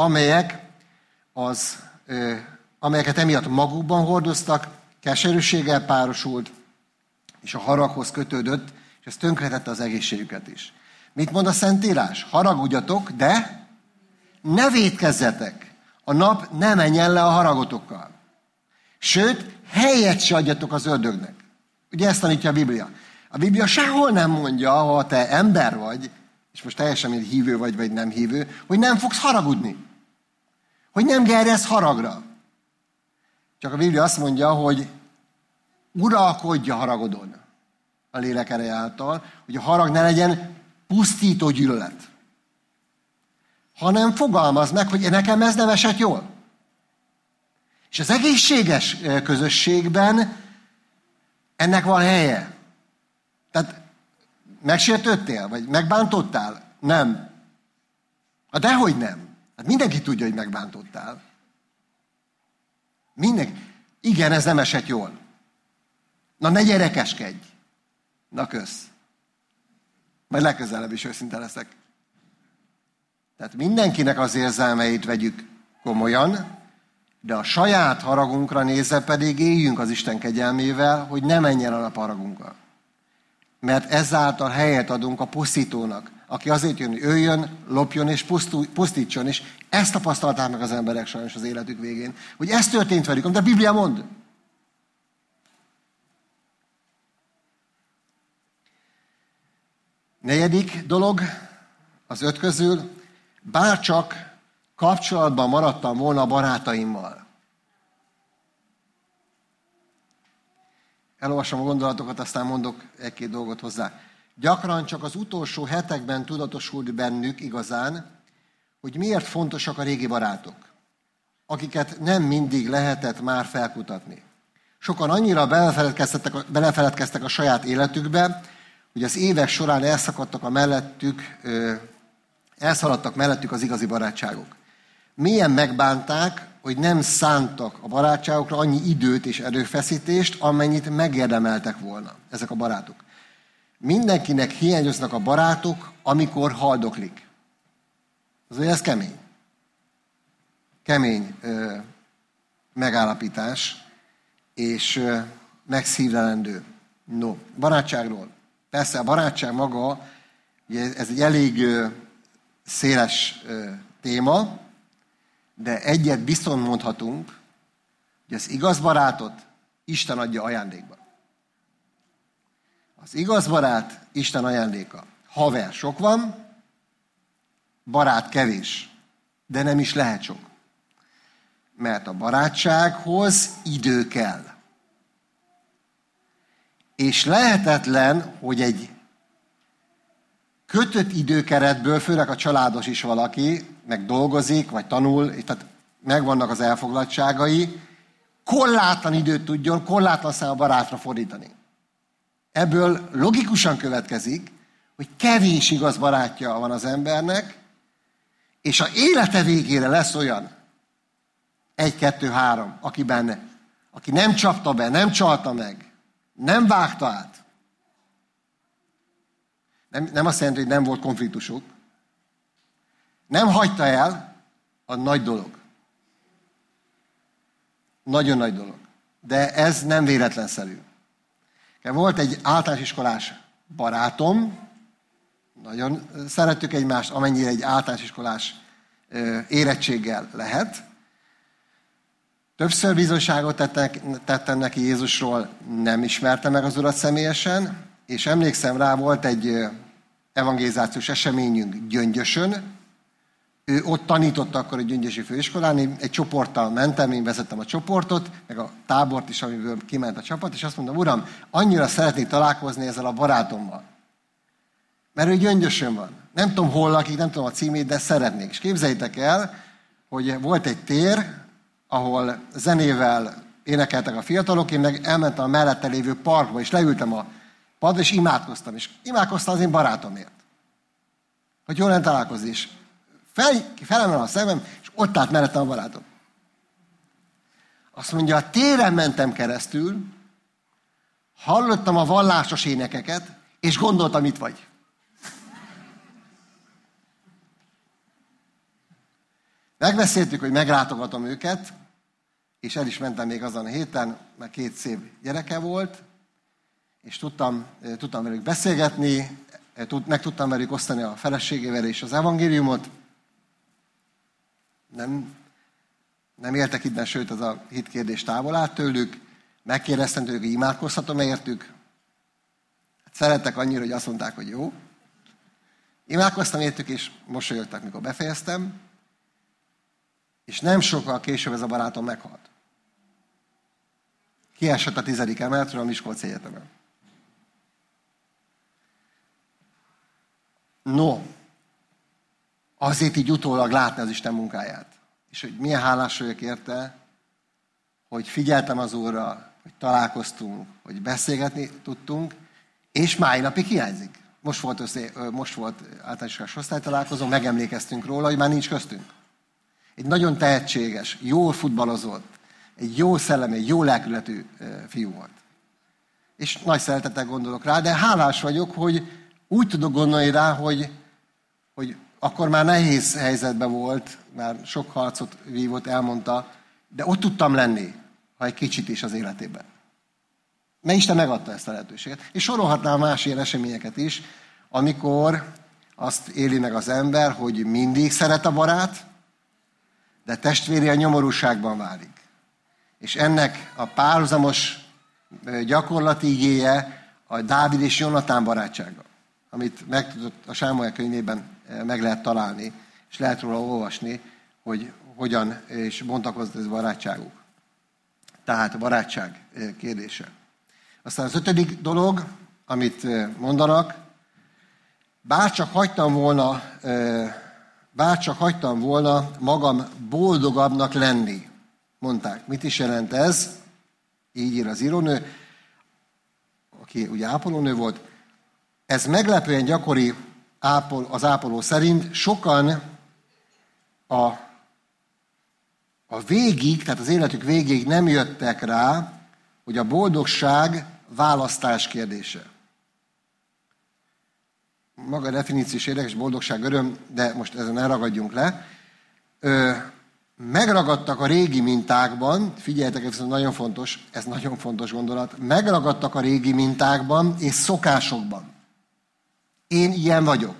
amelyeket emiatt magukban hordoztak, keserűséggel párosult, és a haraghoz kötődött, és ez tönkretette az egészségüket is. Mit mond a Szentírás? Haragudjatok, de ne vétkezzetek. A nap ne menjen le a haragotokkal. Sőt, helyet se adjatok az ördögnek. Ugye ezt tanítja a Biblia. A Biblia sehol nem mondja, ha te ember vagy, és most teljesen mint hívő vagy nem hívő, hogy nem fogsz haragudni. Hogy nem gerjesz haragra. Csak a Biblia azt mondja, hogy uralkodj a haragodon a lélek ereje által, hogy a harag ne legyen pusztító gyűlölet. Hanem fogalmaz meg, hogy nekem ez nem esett jól. És az egészséges közösségben ennek van helye. Tehát megsértődtél, vagy megbántottál? Nem. Dehogy nem. Hát mindenki tudja, hogy megbántottál. Mindenki. Igen, ez nem esett jól. Na, ne gyerekeskedj. Na, kösz. Majd legközelebb is őszinte leszek. Tehát mindenkinek az érzelmeit vegyük komolyan, de a saját haragunkra nézve pedig éljünk az Isten kegyelmével, hogy ne menjen el a haragunkkal. Mert ezáltal helyet adunk a pusztítónak, aki azért jön, hogy öljön, lopjon és pusztítson, és ezt tapasztalták meg az emberek sajnos az életük végén, hogy ez történt velük, amit a Biblia mond. Negyedik dolog az 5 közül, bárcsak kapcsolatban maradtam volna a barátaimmal. Elolvasom a gondolatokat, aztán mondok egy-két dolgot hozzá. Gyakran csak az utolsó hetekben tudatosult bennük igazán, hogy miért fontosak a régi barátok, akiket nem mindig lehetett már felkutatni. Sokan annyira belefeledkeztek a saját életükbe, hogy az évek során elszaladtak mellettük az igazi barátságok. Mélyen megbánták, hogy nem szántak a barátságokra annyi időt és erőfeszítést, amennyit megérdemeltek volna ezek a barátok. Mindenkinek hiányoznak a barátok, amikor haldoklik. Azért ez kemény. Kemény megállapítás, és megszívlelendő. No, barátságról. Persze a barátság maga, ugye ez egy elég széles téma, de egyet biztosan mondhatunk, hogy az igaz barátot Isten adja ajándékba. Az igaz barát Isten ajándéka. Haver sok van, barát kevés, de nem is lehet sok. Mert a barátsághoz idő kell. És lehetetlen, hogy egy kötött időkeretből, főleg a családos is valaki, meg dolgozik, vagy tanul, tehát megvannak az elfoglaltságai, korlátlan időt tudjon, korlátlan számú barátra fordítani. Ebből logikusan következik, hogy kevés igaz barátja van az embernek, és a élete végére lesz olyan, 1, 2, 3, aki nem csapta be, nem csalta meg, nem vágta át. Nem azt jelenti, hogy nem volt konfliktusuk. Nem hagyta el, a nagy dolog. Nagyon nagy dolog. De ez nem véletlenszerű. Volt egy általános iskolás barátom, nagyon szerettük egymást, amennyire egy általános iskolás érettséggel lehet. Többször bizonyságot tettem neki Jézusról, nem ismerte meg az Urat személyesen, és emlékszem rá, volt egy evangelizációs eseményünk Gyöngyösön. Ő ott tanított akkor a gyöngyösi főiskolán, én egy csoporttal mentem, én vezettem a csoportot, meg a tábort is, amiből kiment a csapat, és azt mondtam, Uram, annyira szeretnék találkozni ezzel a barátommal. Mert ő Gyöngyösön van. Nem tudom, hol lakik, nem tudom a címét, de szeretnék. És képzeljétek el, hogy volt egy tér, ahol zenével énekeltek a fiatalok, én meg elmentem a mellette lévő parkba, és leültem a padra, és imádkoztam. És imádkoztam az én barátomért. Hogy jól lenne találkozni. És felemelem a szemem, és ott állt mellettem a barátom. Azt mondja, a téren mentem keresztül, hallottam a vallásos énekeket, és gondoltam, itt vagy. Megbeszéltük, hogy meglátogatom őket, és el is mentem még azon a héten, mert 2 szép gyereke volt, és tudtam velük beszélgetni, meg tudtam velük osztani a feleségével és az evangéliumot. Nem éltek hitben, sőt, az a hitkérdés távol állt tőlük. Megkérdeztem tőlük, hogy imádkozhatom-e értük. Szerettek annyira, hogy azt mondták, hogy jó. Imádkoztam értük, és mosolyogtak, mikor befejeztem. És nem sokkal később ez a barátom meghalt. Kiesett a 10. emeletről a Miskolci Egyetemen. No, azért így utólag látni az Isten munkáját. És hogy milyen hálás vagyok érte, hogy figyeltem az Úrra, hogy találkoztunk, hogy beszélgetni tudtunk, és mai napig hiányzik. Most volt általános osztálytalálkozó, megemlékeztünk róla, hogy már nincs köztünk. Egy nagyon tehetséges, jól futballozott, egy jó szellemű, egy jó lelkületű fiú volt. És nagy szeretettel gondolok rá, de hálás vagyok, hogy úgy tudok gondolni rá, hogy akkor már nehéz helyzetben volt, már sok harcot vívott, elmondta, de ott tudtam lenni, ha egy kicsit is az életében. Mert Isten megadta ezt a lehetőséget. És sorolhatnám más ilyen eseményeket is, amikor azt éli meg az ember, hogy mindig szeret a barát, de testvéri a nyomorúságban válik. És ennek a párhuzamos gyakorlati igéje a Dávid és Jonatán barátsága. amit megtudott a Sámuel könyvében meg lehet találni, és lehet róla olvasni, hogy hogyan és bontakozott ez barátságuk. Tehát a barátság kérdése. Aztán az 5. dolog, amit mondanak, bárcsak hagytam volna magam boldogabbnak lenni, mondták. Mit is jelent ez? Így ír az írónő, aki ugye ápolónő volt. Ez meglepően gyakori az ápoló szerint. Sokan a végig, tehát az életük végéig nem jöttek rá, hogy a boldogság választás kérdése. Maga a definíció is érdekes, boldogság, öröm, de most ezen ne ragadjunk le. Megragadtak a régi mintákban, figyeljetek, ez nagyon fontos gondolat, megragadtak a régi mintákban és szokásokban. Én ilyen vagyok.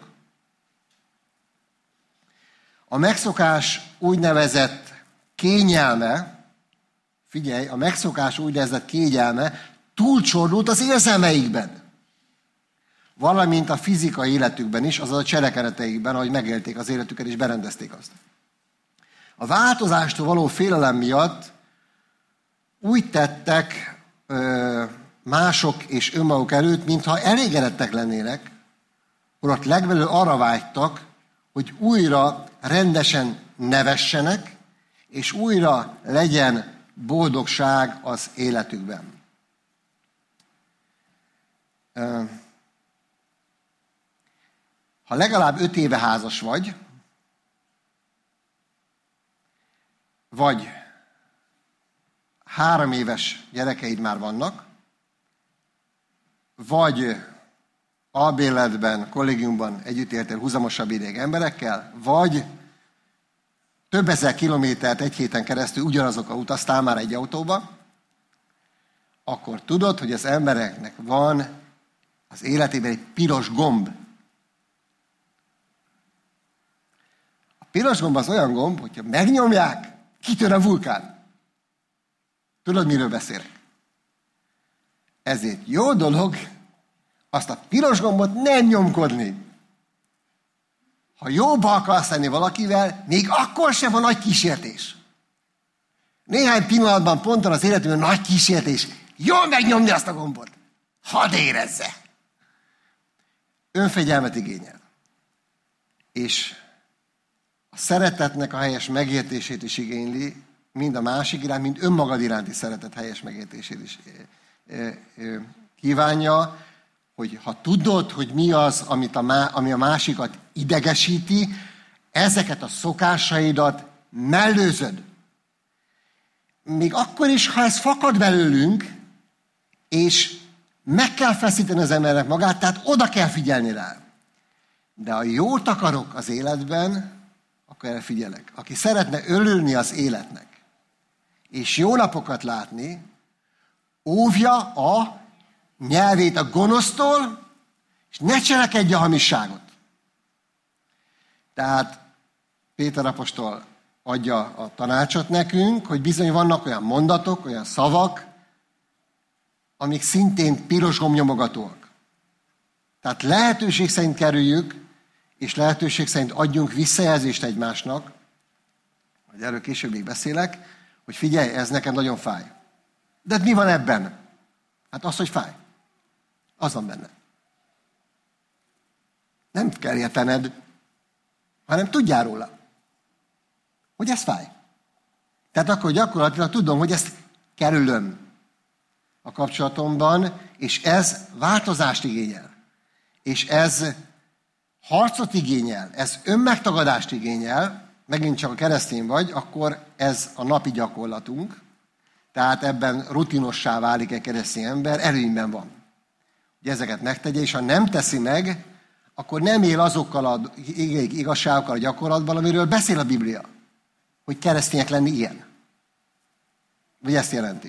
A megszokás úgynevezett kényelme, figyelj, a megszokás úgynevezett kényelme túlcsorlult az érzelmeikben. Valamint a fizikai életükben is, azaz a cselekedeteikben, ahogy megélték az életüket és berendezték azt. A változástól való félelem miatt úgy tettek mások és önmaguk előtt, mintha elégedettek lennének, holott legbelül arra vágytak, hogy újra rendesen nevessenek, és újra legyen boldogság az életükben. Ha legalább 5 éve házas vagy 3 éves gyerekeid már vannak, vagy albérletben, kollégiumban együtt éltél húzamosabb ideig emberekkel, vagy több ezer kilométert egy héten keresztül ugyanazokkal utaztál már egy autóba, akkor tudod, hogy az embereknek van az életében egy piros gomb. A piros gomb az olyan gomb, hogyha megnyomják, kitör a vulkán. Tudod, miről beszélek? Ezért jó dolog azt a piros gombot nem nyomkodni. Ha jóba akarsz lenni valakivel, még akkor sem van nagy kísértés. Néhány pillanatban ponton az életünkben nagy kísértés. Jól megnyomni azt a gombot. Hadd érezze. Önfegyelmet igényel. És a szeretetnek a helyes megértését is igényli, mind a másik iránt, mind önmagad iránti szeretet helyes megértését is kívánja, hogy ha tudod, hogy mi az, ami a másikat idegesíti, ezeket a szokásaidat mellőzöd. Még akkor is, ha ez fakad belőlünk, és meg kell feszíteni az embernek magát, tehát oda kell figyelni rá. De ha jót akarok az életben, akkor erre figyelek. Aki szeretne örülni az életnek, és jó napokat látni, óvja a nyelvét a gonosztól, és ne cselekedje a hamisságot. Tehát Péter apostol adja a tanácsot nekünk, hogy bizony vannak olyan mondatok, olyan szavak, amik szintén piros gombnyomogatóak. Tehát lehetőség szerint kerüljük, és lehetőség szerint adjunk visszajelzést egymásnak, majd erről később még beszélek, hogy figyelj, ez nekem nagyon fáj. De mi van ebben? Hát az, hogy fáj. Az van benne. Nem kell értened, hanem tudjál róla, hogy ez fáj. Tehát akkor gyakorlatilag tudom, hogy ezt kerülöm a kapcsolatomban, és ez változást igényel. És ez harcot igényel, ez önmegtagadást igényel, megint csak a keresztény vagy, akkor ez a napi gyakorlatunk, tehát ebben rutinossá válik egy keresztény ember, előnyben van. Hogy ezeket megtegye, és ha nem teszi meg, akkor nem él azokkal az igazságokkal a gyakorlatban, amiről beszél a Biblia, hogy keresztények lenni ilyen. Vagy ezt jelenti.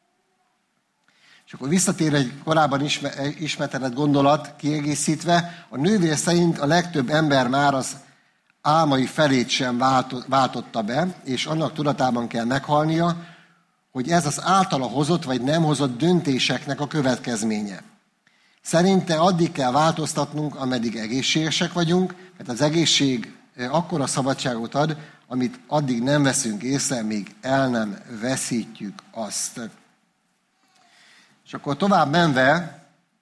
És akkor visszatér egy korábban ismertetett gondolat kiegészítve, a nővér szerint a legtöbb ember már az álmai felét sem váltotta be, és annak tudatában kell meghalnia, hogy ez az általa hozott vagy nem hozott döntéseknek a következménye. Szerinte addig kell változtatnunk, ameddig egészségesek vagyunk, mert az egészség akkora szabadságot ad, amit addig nem veszünk észre, míg el nem veszítjük azt. És akkor tovább menve,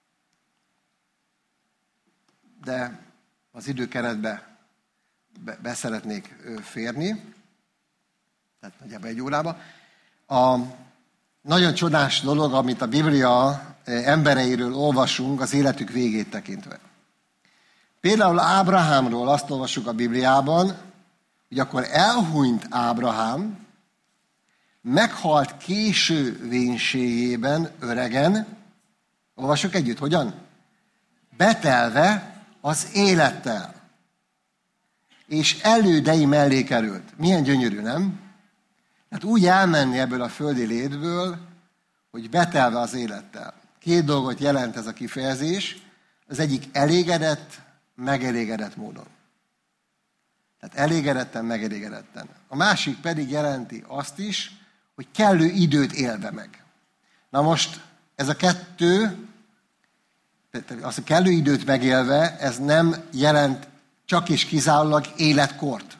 de az időkeretbe beszeretnék férni, tehát nagyjából 1 órába. A nagyon csodás dolog, amit a Biblia embereiről olvasunk az életük végét tekintve. Például Ábrahámról azt olvassuk a Bibliában, hogy akkor elhunyt Ábrahám, meghalt késő vénségében, öregen, olvassuk együtt, hogyan? Betelve az élettel. És elődei mellé került. Milyen gyönyörű, nem? Hát úgy elmenni ebből a földi létből, hogy betelve az élettel. 2 dolgot jelent ez a kifejezés. Az egyik elégedett, megelégedett módon. Tehát elégedetten, megelégedetten. A másik pedig jelenti azt is, hogy kellő időt élve meg. Na most ez a 2, az a kellő időt megélve, ez nem jelent csak és kizárólag életkort.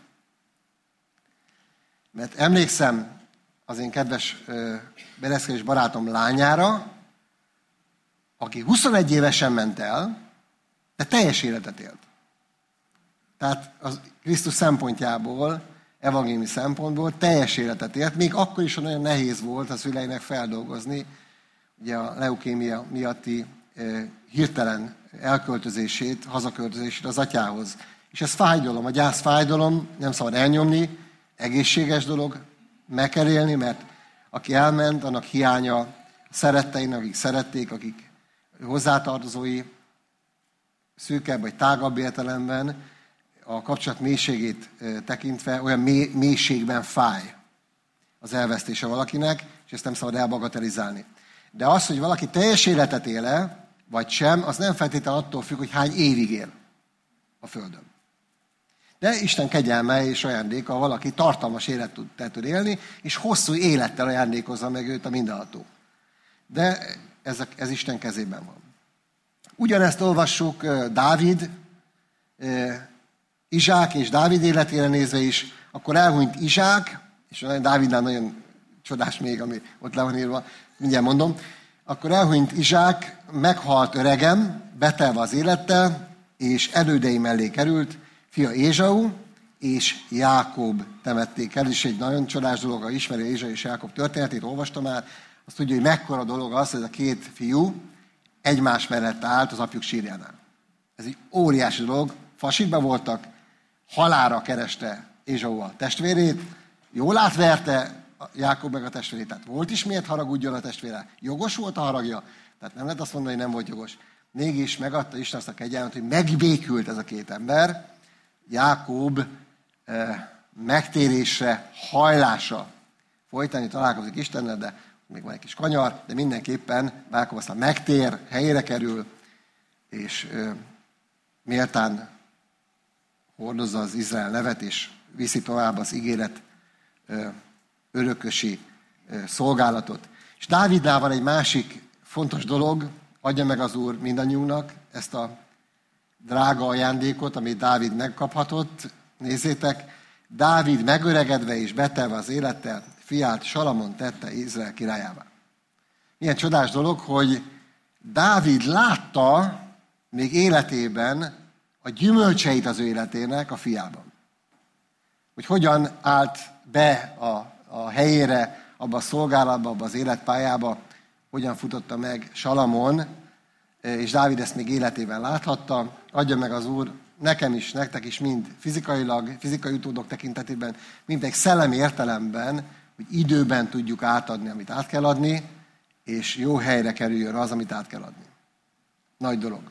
Mert emlékszem az én kedves bereszkedés barátom lányára, aki 21 évesen ment el, de teljes életet élt. Tehát az Krisztus szempontjából, evangéliumi szempontból teljes életet élt, még akkor is nagyon nehéz volt a szüleinek feldolgozni, ugye a leukémia miatti hirtelen elköltözését, hazaköltözését az atyához. És ez fájdalom, a gyász fájdalom, nem szabad elnyomni, egészséges dolog, meg kell élni, mert aki elment, annak hiánya a szeretteinek, akik szerették, akik hozzátartozói, szűkebb vagy tágabb értelemben, a kapcsolat mélységét tekintve olyan mélységben fáj az elvesztése valakinek, és ezt nem szabad elbagatelizálni. De az, hogy valaki teljes életet él-e, vagy sem, az nem feltétlenül attól függ, hogy hány évig él a Földön. De Isten kegyelme és ajándéka, valaki tartalmas életet tud élni, és hosszú élettel ajándékozza meg őt a mindenható. De ez Isten kezében van. Ugyanezt olvassuk Dávid, Izsák és Dávid életére nézve is, akkor elhunyt Izsák, és Dávidnál nagyon csodás még, ami ott le van írva, mindjárt mondom, akkor elhunyt Izsák, meghalt öregem, betelve az élettel, és elődei mellé került, fia Ézsau, és Jákob temették el. Ez is egy nagyon csodás dolog, ha ismeri Ézsau és Jákob történetét, olvastam már, azt tudja, hogy mekkora dolog az, hogy ez a 2 fiú egymás mellett állt az apjuk sírjánál. Ez egy óriási dolog, fasikban voltak, halálra kereste Ézsau a testvérét, jól átverte Jákob meg a testvérét, tehát volt is miért haragudjon a testvére, jogos volt a haragja, tehát nem lehet azt mondani, hogy nem volt jogos. Mégis megadta Isten azt a kegyelmet, hogy megbékült ez a 2 ember, Jákob megtérésre, hajlása folytani találkozik Istennel, de még van egy kis kanyar, de mindenképpen Jákob aztán megtér, helyére kerül, és méltán hordozza az Izrael nevet, és viszi tovább az ígéret örökösi szolgálatot. És Dávidnál van egy másik fontos dolog, adja meg az Úr mindannyiunknak ezt a drága ajándékot, amit Dávid megkaphatott. Nézzétek, Dávid megöregedve és betelve az élettel, fiát Salamon tette Izrael királyává. Milyen csodás dolog, hogy Dávid látta még életében a gyümölcseit az ő életének a fiában. Hogy hogyan állt be a helyére, abba a szolgálatba, abba az életpályába, hogyan futotta meg Salamon, és Dávid ezt még életében láthatta. Adja meg az Úr nekem is, nektek is mind fizikailag, fizikai utódok tekintetében, mind egy szellemi értelemben, hogy időben tudjuk átadni, amit át kell adni, és jó helyre kerüljön az, amit át kell adni. Nagy dolog.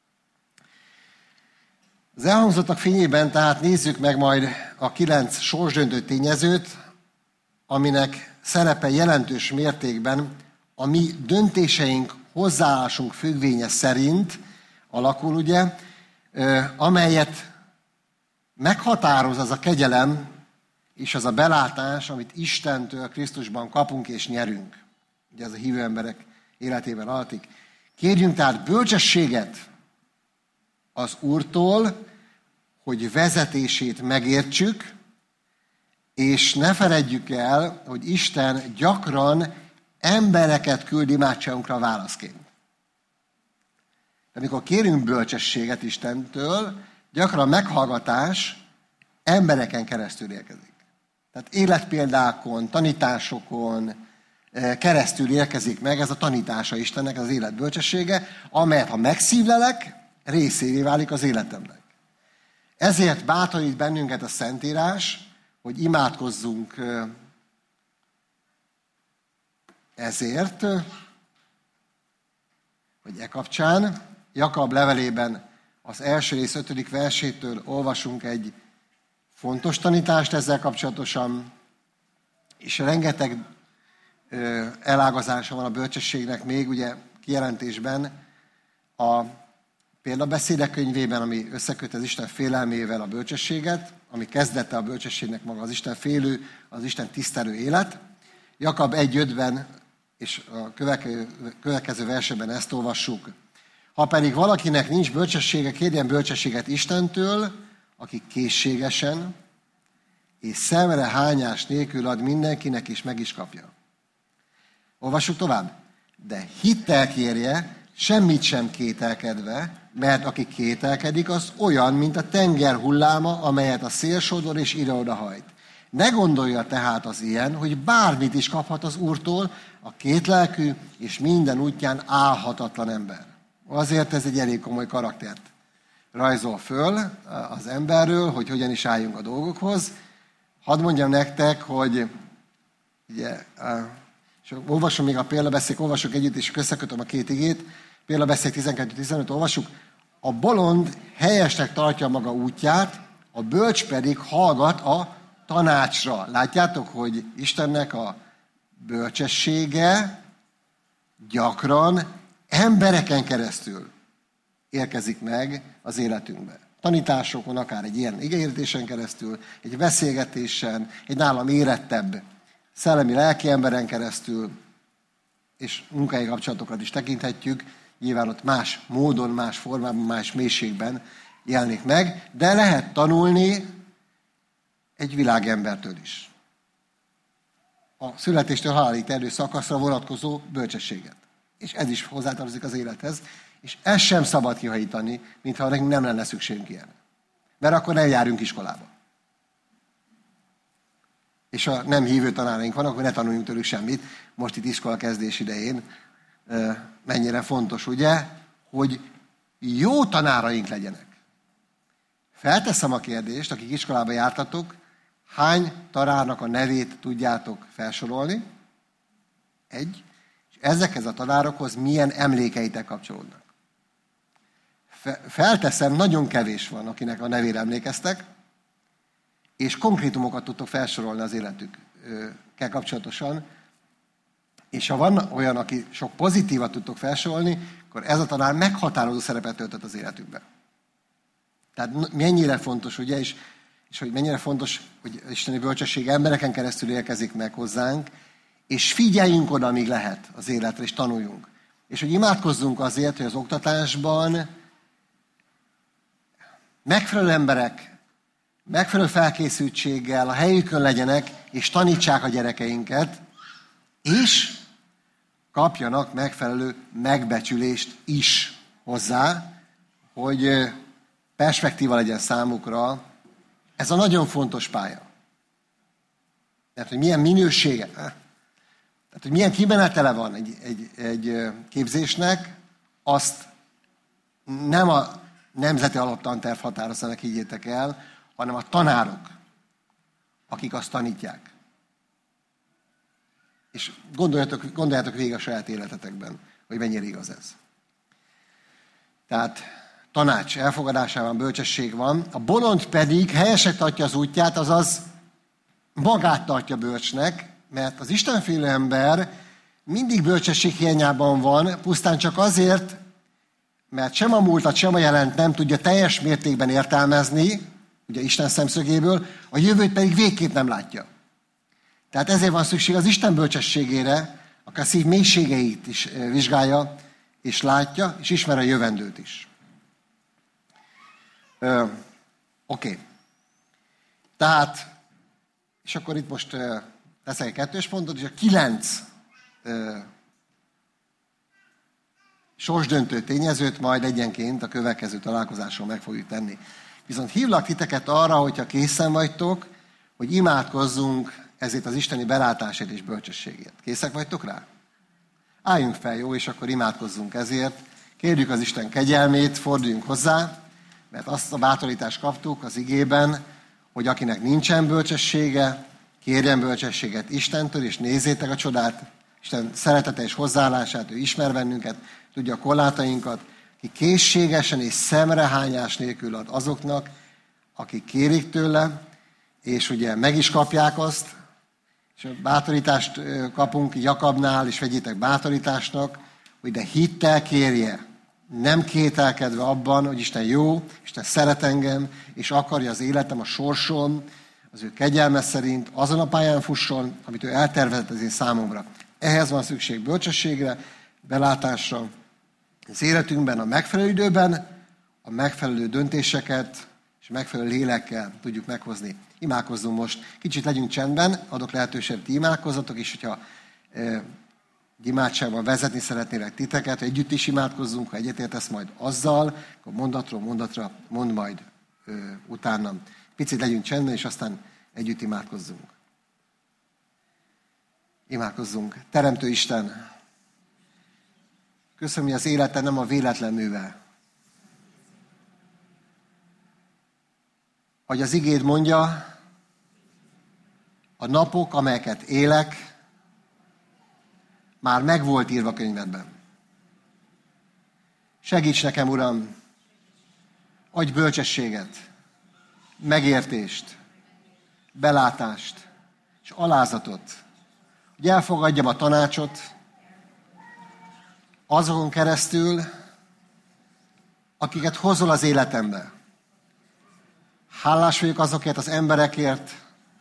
Az elhangzottak fényében tehát nézzük meg majd a 9 sorsdöntő tényezőt, aminek szerepe jelentős mértékben a mi döntéseink, hozzáállásunk függvénye szerint alakul, ugye, amelyet meghatároz az a kegyelem és az a belátás, amit Istentől Krisztusban kapunk és nyerünk. Ugye ez a hívő emberek életében alatik. Kérjünk tehát bölcsességet az Úrtól, hogy vezetését megértsük, és ne feledjük el, hogy Isten gyakran embereket küld imádságunkra válaszként. De amikor kérünk bölcsességet Istentől, gyakran a meghallgatás embereken keresztül érkezik. Tehát életpéldákon, tanításokon keresztül érkezik meg ez a tanítása Istennek, ez az élet bölcsessége, amelyet ha megszívlelek, részévé válik az életemnek. Ezért bátorít bennünket a Szentírás, hogy imádkozzunk ezért, hogy e kapcsán Jakab levelében az első rész 5. versétől olvasunk egy fontos tanítást ezzel kapcsolatosan, és rengeteg elágazása van a bölcsességnek még, ugye kijelentésben a példabeszédek könyvében, ami összeköt az Isten félelmével a bölcsességet, ami kezdete a bölcsességnek maga az Isten félő, az Isten tisztelő élet. Jakab 1.5-ben és a következő versében ezt olvassuk. Ha pedig valakinek nincs bölcsessége, kérjen bölcsességet Istentől, aki készségesen és szemre hányás nélkül ad mindenkinek, és meg is kapja. Olvassuk tovább. De hittel kérje, semmit sem kételkedve, mert aki kételkedik, az olyan, mint a tenger hulláma, amelyet a szél sodor és ide-oda hajt. Ne gondolja tehát az ilyen, hogy bármit is kaphat az Úrtól, a kétlelkű és minden útján álhatatlan ember. Azért ez egy elég komoly karaktert rajzol föl az emberről, hogy hogyan is álljunk a dolgokhoz. Hadd mondjam nektek, hogy ugye, és olvasom még a példabeszéd, olvasok együtt, és összekötöm a két igét. Példabeszéd 12-15, olvassuk. A bolond helyesnek tartja maga útját, a bölcs pedig hallgat a tanácsra. Látjátok, hogy Istennek a bölcsessége gyakran embereken keresztül érkezik meg az életünkbe. Tanításokon, akár egy ilyen igeértésen keresztül, egy beszélgetésen, egy nálam érettebb szellemi lelki emberen keresztül, és munkahelyi kapcsolatokat is tekinthetjük, nyilván ott más módon, más formában, más mélységben jelenik meg, de lehet tanulni egy világembertől is. A születéstől halálig terjedő szakaszra vonatkozó bölcsességet. És ez is hozzátartozik az élethez, és ezt sem szabad kihajítani, mintha nekünk nem lenne szükségünk ilyen. Mert akkor nem járjunk iskolába. És ha nem hívő tanáraink vannak, akkor ne tanuljunk tőlük semmit. Most itt iskola kezdés idején mennyire fontos, ugye, hogy jó tanáraink legyenek. Felteszem a kérdést, akik iskolába jártatok, hány tanárnak a nevét tudjátok felsorolni? Egy. És ezekhez a tanárokhoz milyen emlékeitek kapcsolódnak? Felteszem, nagyon kevés van, akinek a nevére emlékeztek, és konkrétumokat tudtok felsorolni az életükkel kapcsolatosan, és ha van olyan, aki sok pozitívat tudtok felsorolni, akkor ez a tanár meghatározó szerepet töltött az életükben. Tehát mennyire fontos, ugye, és hogy mennyire fontos, hogy isteni bölcsesség embereken keresztül érkezik meg hozzánk, és figyeljünk oda, amíg lehet az életre, és tanuljunk. És hogy imádkozzunk azért, hogy az oktatásban megfelelő emberek, megfelelő felkészültséggel a helyükön legyenek, és tanítsák a gyerekeinket, és kapjanak megfelelő megbecsülést is hozzá, hogy perspektíva legyen számukra. Ez a nagyon fontos pálya. Tehát, hogy milyen minősége, tehát, hogy milyen kimenetele van egy képzésnek, azt nem a nemzeti alaptanterv határozza meg, higgyétek el, hanem a tanárok, akik azt tanítják. És gondoljátok végig a saját életetekben, hogy mennyire igaz ez. Tehát tanács elfogadásában bölcsesség van, a bolond pedig helyesnek tartja az útját, azaz magát tartja bölcsnek, mert az istenfélő ember mindig bölcsesség hiányában van, pusztán csak azért, mert sem a múltat, sem a jelent nem tudja teljes mértékben értelmezni, ugye Isten szemszögéből, a jövőt pedig végképp nem látja. Tehát ezért van szükség az Isten bölcsességére, aki a szív mélységeit is vizsgálja, és látja, és ismer a jövendőt is. Oké. Tehát, és akkor itt most teszek egy 2-es pontot, és a 9 sorsdöntő tényezőt majd egyenként a következő találkozáson meg fogjuk tenni. Viszont hívlak titeket arra, hogyha készen vagytok, hogy imádkozzunk ezért az isteni belátásért és bölcsességért. Készek vagytok rá? Álljunk fel, jó, és akkor imádkozzunk ezért. Kérjük az Isten kegyelmét, forduljunk hozzá, mert azt a bátorítást kaptuk az igében, hogy akinek nincsen bölcsessége, kérjen bölcsességet Istentől, és nézzétek a csodát, Isten szeretete és hozzáállását, ő ismer bennünket, tudja a korlátainkat, ki készségesen és szemrehányás nélkül ad azoknak, akik kérik tőle, és ugye meg is kapják azt, és bátorítást kapunk Jakabnál, és vegyétek bátorításnak, hogy de hittel kérje, nem kételkedve abban, hogy Isten jó, Isten szeret engem, és akarja az életem a sorsom, az ő kegyelme szerint azon a pályán fusson, amit ő eltervezett az én számomra. Ehhez van szükség bölcsességre, belátásra, az életünkben a megfelelő időben, a megfelelő döntéseket és megfelelő lélekkel tudjuk meghozni. Imádkozzunk most. Kicsit legyünk csendben, adok lehetőséget, ti imádkozzatok, és hogyha imádságban vezetni szeretnélek titeket, hogy együtt is imádkozzunk, ha egyetértesz majd azzal, akkor mondatról mondatra mondd majd utánam. Picit legyünk csendben, és aztán együtt imádkozzunk. Imádkozzunk. Teremtő Isten, köszönöm, hogy az élete nem a véletlen műve. Hogy az igéd mondja, a napok, amelyeket élek, már meg volt írva a könyvedben. Segíts nekem, Uram, adj bölcsességet, megértést, belátást és alázatot, hogy elfogadjam a tanácsot azokon keresztül, akiket hozol az életembe. Hálás vagyok azokért az emberekért,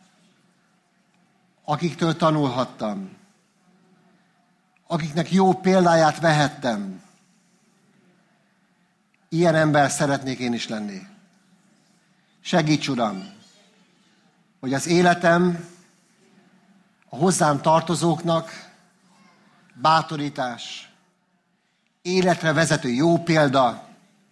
akiktől tanulhattam, akiknek jó példáját vehettem. Ilyen ember szeretnék én is lenni. Segíts, Uram, hogy az életem a hozzám tartozóknak bátorítás, életre vezető jó példa,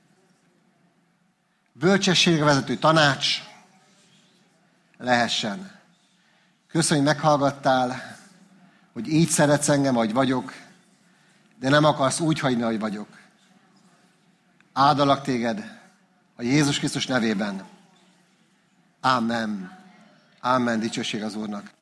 bölcsességre vezető tanács lehessen. Köszönöm, hogy meghallgattál, hogy így szeretsz engem, ahogy vagyok, de nem akarsz úgy hagyni, ahogy vagyok. Áldalak téged a Jézus Krisztus nevében. Ámen. Ámen. Dicsőség az Úrnak.